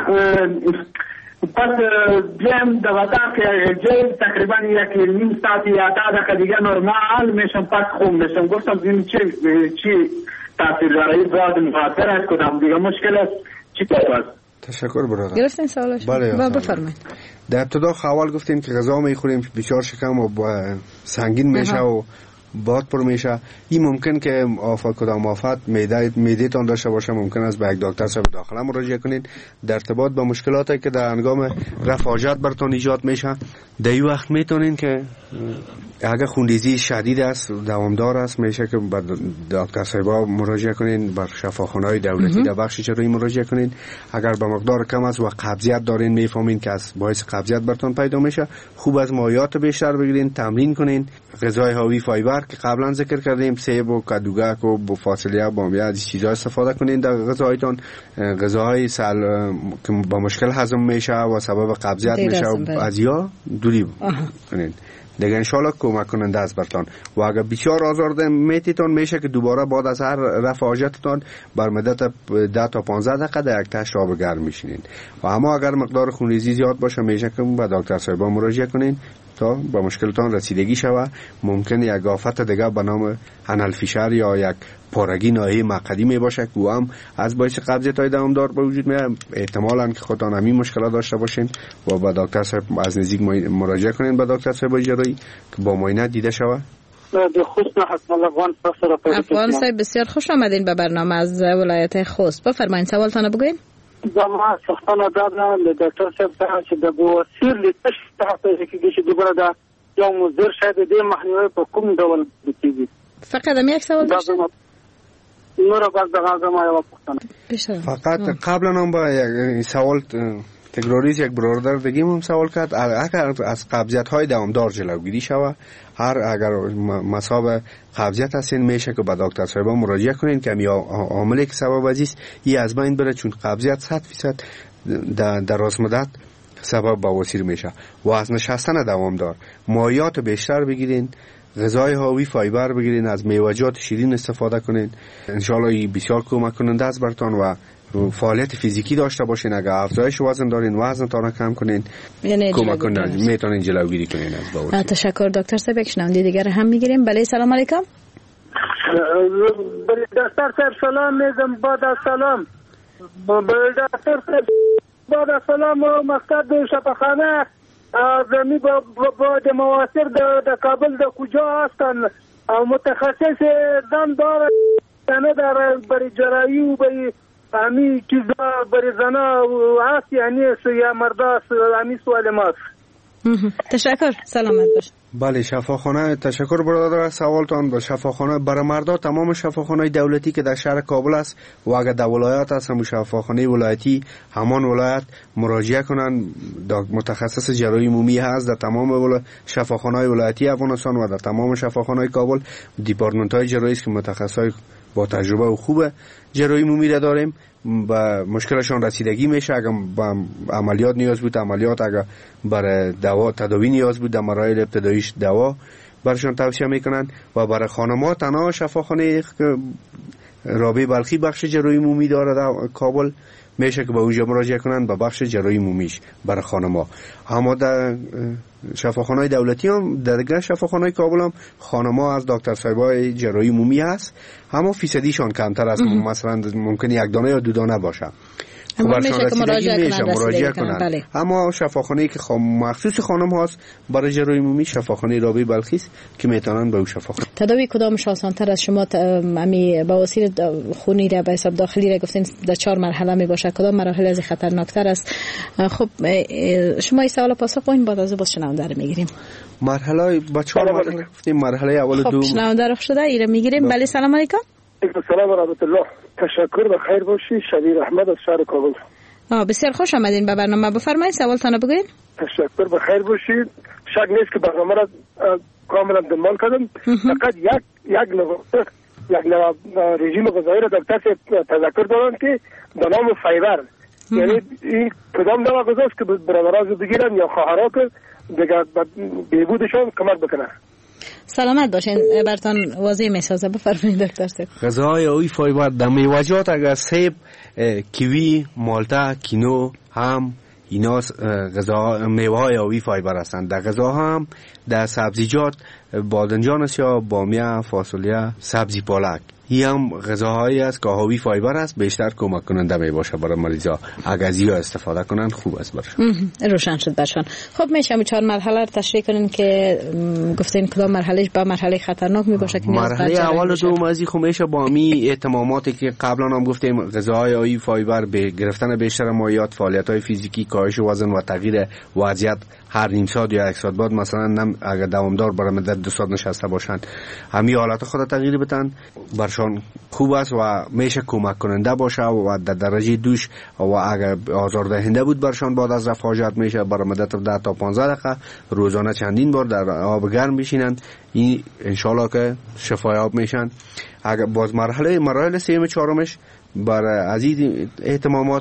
پس بیایم دوازده که جای تقریبا یک نیم ساعت یا ده دقیقه دیگه نرمال میشم، پس خوب میشم. گفتم این چی چی تاثیر داره؟ باید مخاطر است کدام دیگه مشکل است چی طور است؟ تشکر برادر. گرفتین سوالش؟ بله بفرمایید. در ابتدا اول گفتیم که غذا میخوریم بسیار شکم و سنگین میشه و باد پر میشه. این ممکن که آفت کدام آفت معده معده تان داشته باشه، ممکن است به یک دکتر صاحب داخله مراجعه کنین در ارتباط با مشکلاتی که در هنگام رفع حاجت براتون ایجاد میشه. در این وقت میتونین که اگر خونریزی شدید است دوامدار است میشه که به دکتر صاحب مراجعه کنین، بر شفاخانه‌های دولتی در بخش چرایی مراجعه کنین. اگر به مقدار کم است و قبضیت دارین میفهمین که از باعث قبضیت براتون پیدا میشه، خوب از مایعات بیشتر بگیرین، تمرین کنین، غذای حاوی فایبر که قبلا ذکر کردیم، سیب و کدوگک و فاصله بامیه از چیزا استفاده کنین در غذایتون. غذاهای سل که با مشکل هضم میشه و سبب قبضیت میشه از یا دوری کنین دیگه انشالله کمک کننده است برتان. و اگر بسیار آزارده میتیتون میشه که دوباره بعد از هر رفع حاجتتان بر مدت ده تا پانزده دقیقه در یک تشت آب گرم میشینین. و اما اگر مقدار خونریزی زیاد باشه میشه که به دکتر صاحب مراجعه کنین تا با مشکلتان رسیدگی شود. ممکن یک آفت دیگه به نام انال فیشر یا یک پارگی ناحیه مقعدی می باشه که او هم از باعث قبضیت های دوامدار به وجود میاد. احتمالاً که خودتان همین مشکلات داشته باشین و با دکتر صاحب از نزدیک مراجعه کنین به دکتر صاحب جراحی که با معاینه دیده شود. افغان صاحب بسیار خوش آمدین به برنامه از ولایت خوست. بفرمایید سوالتان بگوین. ما سختانه دادن دکتر صاحب ته چې د بواسیر لتش ته کې چې دوباره دا یو مزر شاید د مخنیوي په کوم ډول کیږي؟ فقط هم یک سوال داشتم. نور بعد دغه ما یو پوښتنه فقط قبلا هم با یک سوال تکراریز یک برادر دیگه هم سوال کرد اگر از قبضیت های دوامدار جلوگیری شود، هر اگر مصاب قبضیت هستین میشه که با دکتر صاحب مراجعه کنین که همین عاملی که سبب است این از بین بره، چون قبضیت صد فیصد در دراز مدت سبب بواسیر میشه. و از نشستن دوامدار مایعات بیشتر بگیرین، غذای حاوی فایبر بگیرین، از میوه‌جات شیرین استفاده کنین. ان شاء الله بسیار کمک کننده است براتون و فعالیت فیزیکی داشته باشین. اگر افزایش وزن دارین وزنتون رو کم کنین، یعنی کمک کنه میتونین جلوگیری کنین از بواسیر. تشکر دکتر صاحب. یک شنونده دیگر هم میگیریم. بله سلام علیکم. دکتر صاحب سلام میگم. بعد از سلام دکتر صاحب بعد از سلام مقصد شفاخانه زمین با با مواسر د کابل د کجا هستن او متخصص دم داره نه داره برای جراحی و برای امی چیزا برای زنا هست یعنی یا مردا امی سوال ماست. تشکر سلامت باش. بله شفاخانه تشکر برادر از سوالتان. به شفاخانه برای مردا تمام شفاخانه دولتی که در شهر کابل است و اگر در ولایت است هم شفاخانه ولایتی همان ولایت مراجعه کنن. متخصص جراحی عمومی هست در تمام شفاخانه ولایتی افغانستان و در تمام شفاخانه کابل. دیپارتمنت های جراحی است که متخصصای با تجربه و خوب جراحی عمومی را داریم. با مشکلشان رسیدگی میشه. اگر با عملیات نیاز بود عملیات، اگر برای دوا تداوی نیاز بود در مراحل ابتداییش دوا برشان توصیه میکنن. و برای خانم‌ها تنها شفاخانه رابعه بلخی بخش جراحی عمومی داره در کابل، میشه که به اونجا مراجعه کنن به بخش جراحی عمومیش برای خانم‌ها. اما در شفاخانه‌های دولتی هم در دیگر شفاخانه‌های کابل هم خانم‌ها از دکتر صاحبای جراحی عمومی هست، اما فیصدیشان کمتر است. مثلا ممکنه یک دانه یا دو دانه باشه. اما میشه که مراجعه کنن, مراجعه کنن. بله. اما شفاخانه‌ای که خام مخصوص خانم هاست برای جراحی عمومی شفاخانه رابعه بلخی است که میتونن به اون شفاخانه. تداوی کدامش آسان‌تر از شما امی بواسیر خونی را به حساب داخلی را گفتین در چهار مرحله می باشه، کدام مراحل از خطرناکتر است؟ خب شما این سوال پاسخ بدین بعد از باز شنونده رو میگیریم. مرحله با چهار مرحله گفتیم. مرحله اول خب دو شنونده رو شده ایره میگیریم. بله سلام علیکم. سلام و رحمت الله. تشکر و خیر باشی. شبیر احمد از شهر کابل. آه بسیار خوش آمدین به برنامه. بفرمایید سوالتان بگوین. تشکر و خیر باشید. شک نیست که برنامه را کاملا دنبال کردم. فقط یک یک نقطه یک رژیم غذایی را دکتر تذکر دارن که به نام فایبر، یعنی این کدام دوا غذا است که برادران بگیرن یا خواهرها که دیگه بهبودشان کمک بکنه. سلامت باشین. براتون واضح میسازه. بفرمایید دکتر صاحب. غذاهای اوی فایبر در میوه‌جات اگر سیب، کیوی، مالتا، کینو هم اینا غذا میوه‌های اوی فایبر هستند. در غذا هم در سبزیجات بادنجان است یا بامیه، فاصولیه، سبزی پالک، این هم غذاهایی است که حاوی فایبر است، بیشتر کمک کننده می باشه برای مریضا. اگر از این استفاده کنن خوب است برشون. روشن شد برشون. خب میشه همین چهار مرحله رو تشریح کنین که گفتین کدام مرحلهش با مرحله خطرناک می باشه که مرحله اول و دوم از این خب میشه با می اهتماماتی که قبلا هم گفتیم غذاهای حاوی فایبر به گرفتن بیشتر مایعات، فعالیت‌های فیزیکی، کاهش وزن و تغییر وضعیت هر نیم ساعت یا یک ساعت بعد، مثلا نم اگر دوامدار برای مدت دو ساعت نشسته باشند همین حالت خود تغییر بدن برشان خوب است و میشه کمک کننده باشه و در درجه دوش و اگر آزاردهنده بود برشان بعد از رفع حاجت میشه برای مدت ده تا پانزده دقیقه روزانه چندین بار در آب گرم بشینن. این انشالله که شفایاب میشن. اگر باز مرحله مراحل سوم چهارمش برای عزیز اهتمامات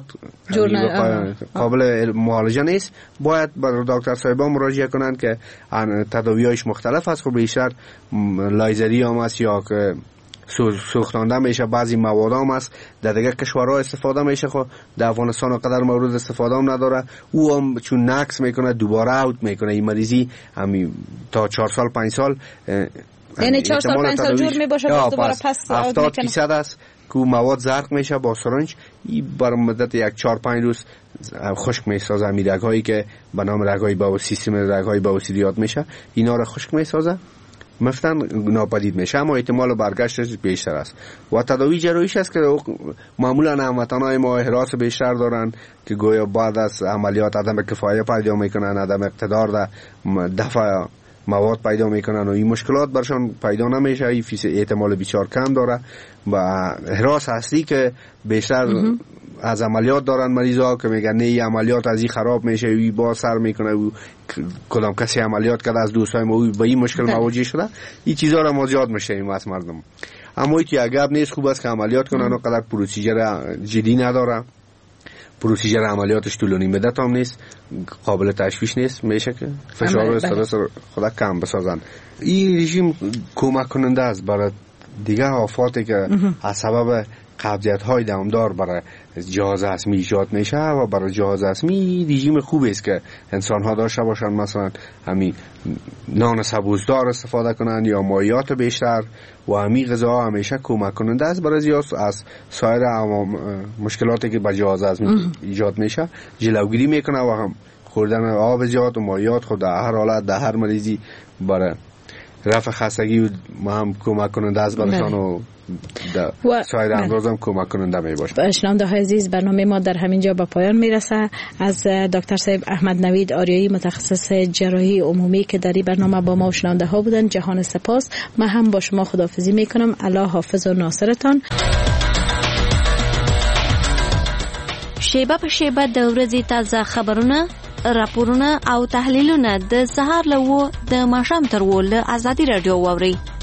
قابل معالجه نیست، باید برای دکتر صاحبان مراجعه کنند که تداوی‌هایش مختلف است. خب بیشتر لایزری هم است یا که سوختانده میشه، بعضی مواد هم است در دیگر کشورها استفاده میشه. خب در افغانستان قدر مورد استفاده هم نداره. او هم چون نقص میکنه دوباره اوت میکنه این مریضی همین تا چهار سال پنج سال، یعنی چهار سال پنج سال جور میباشه باز دوباره پس هفتاد فیصد است که مواد زرق میشه با سرنج. این بر مدت یک چهار پنج روز خشک میسازه. می رگ‌هایی که به نام رگ‌های با سیستم رگ‌های بواسیر یاد میشه اینا رو خشک میسازه، مفتن ناپدید میشه، اما احتمال برگشتش بیشتر است. و تداوی جراحیش است که معمولا هموطنای ما حراس بیشتر دارن که گویا بعد از عملیات عدم کفایت پیدا میکنن، عدم اقتدار در دفع مواد پیدا میکنن و این مشکلات برشان پیدا نمیشه. این احتمال بسیار کم داره و حراس هستی که بیشتر از عملیات دارن مریضا که میگن نه این عملیات از این خراب میشه، این با سر میکنه و کدام کسی عملیات کرده از دوستای ما با این مشکل مواجه شده. این چیزا رو ما زیاد میشیم از مردم. اما این عجب نیست، خوب است که عملیات کنن و قدر پروسیجر جدی نداره پروسیجر عملیاتش طولانی مدت هم نیست، قابل تشویش نیست، میشه که فشار و استرس خدا کم بسازن. این رژیم کمک کننده است برای دیگه آفاتی که از سبب قبضیت های دامدار برای جهاز هضمی ایجاد میشه و برای جهاز هضمی رژیم خوبی است که انسان ها داشته باشن، مثلا همین نان سبوسدار استفاده کنن یا مایعات بیشتر و همین غذا همیشه کمک کننده است برای زیاد از سایر مشکلاتی که به جهاز هضمی ایجاد میشه جلوگیری میکنه و هم خوردن آب زیاد و مایعات خود در هر حالت در هر مریضی برای رفع خستگی هم کمک کننده است برایشان و و سایر امراض هم کمک کننده می باشه. شنونده های عزیز، برنامه ما در همین جا به پایان میرسه. از دکتر صاحب احمد نوید آریایی متخصص جراحی عمومی که در این برنامه با ما و شنونده ها بودن جهان سپاس. من هم با شما خداحافظی میکنم. الله حافظ و ناصرتان. شیبه په شیبه د ورځې تازه خبرونه، راپورونه او تحلیلونه د سهار له و د ماښام تر و له ازادي رادیو واورئ.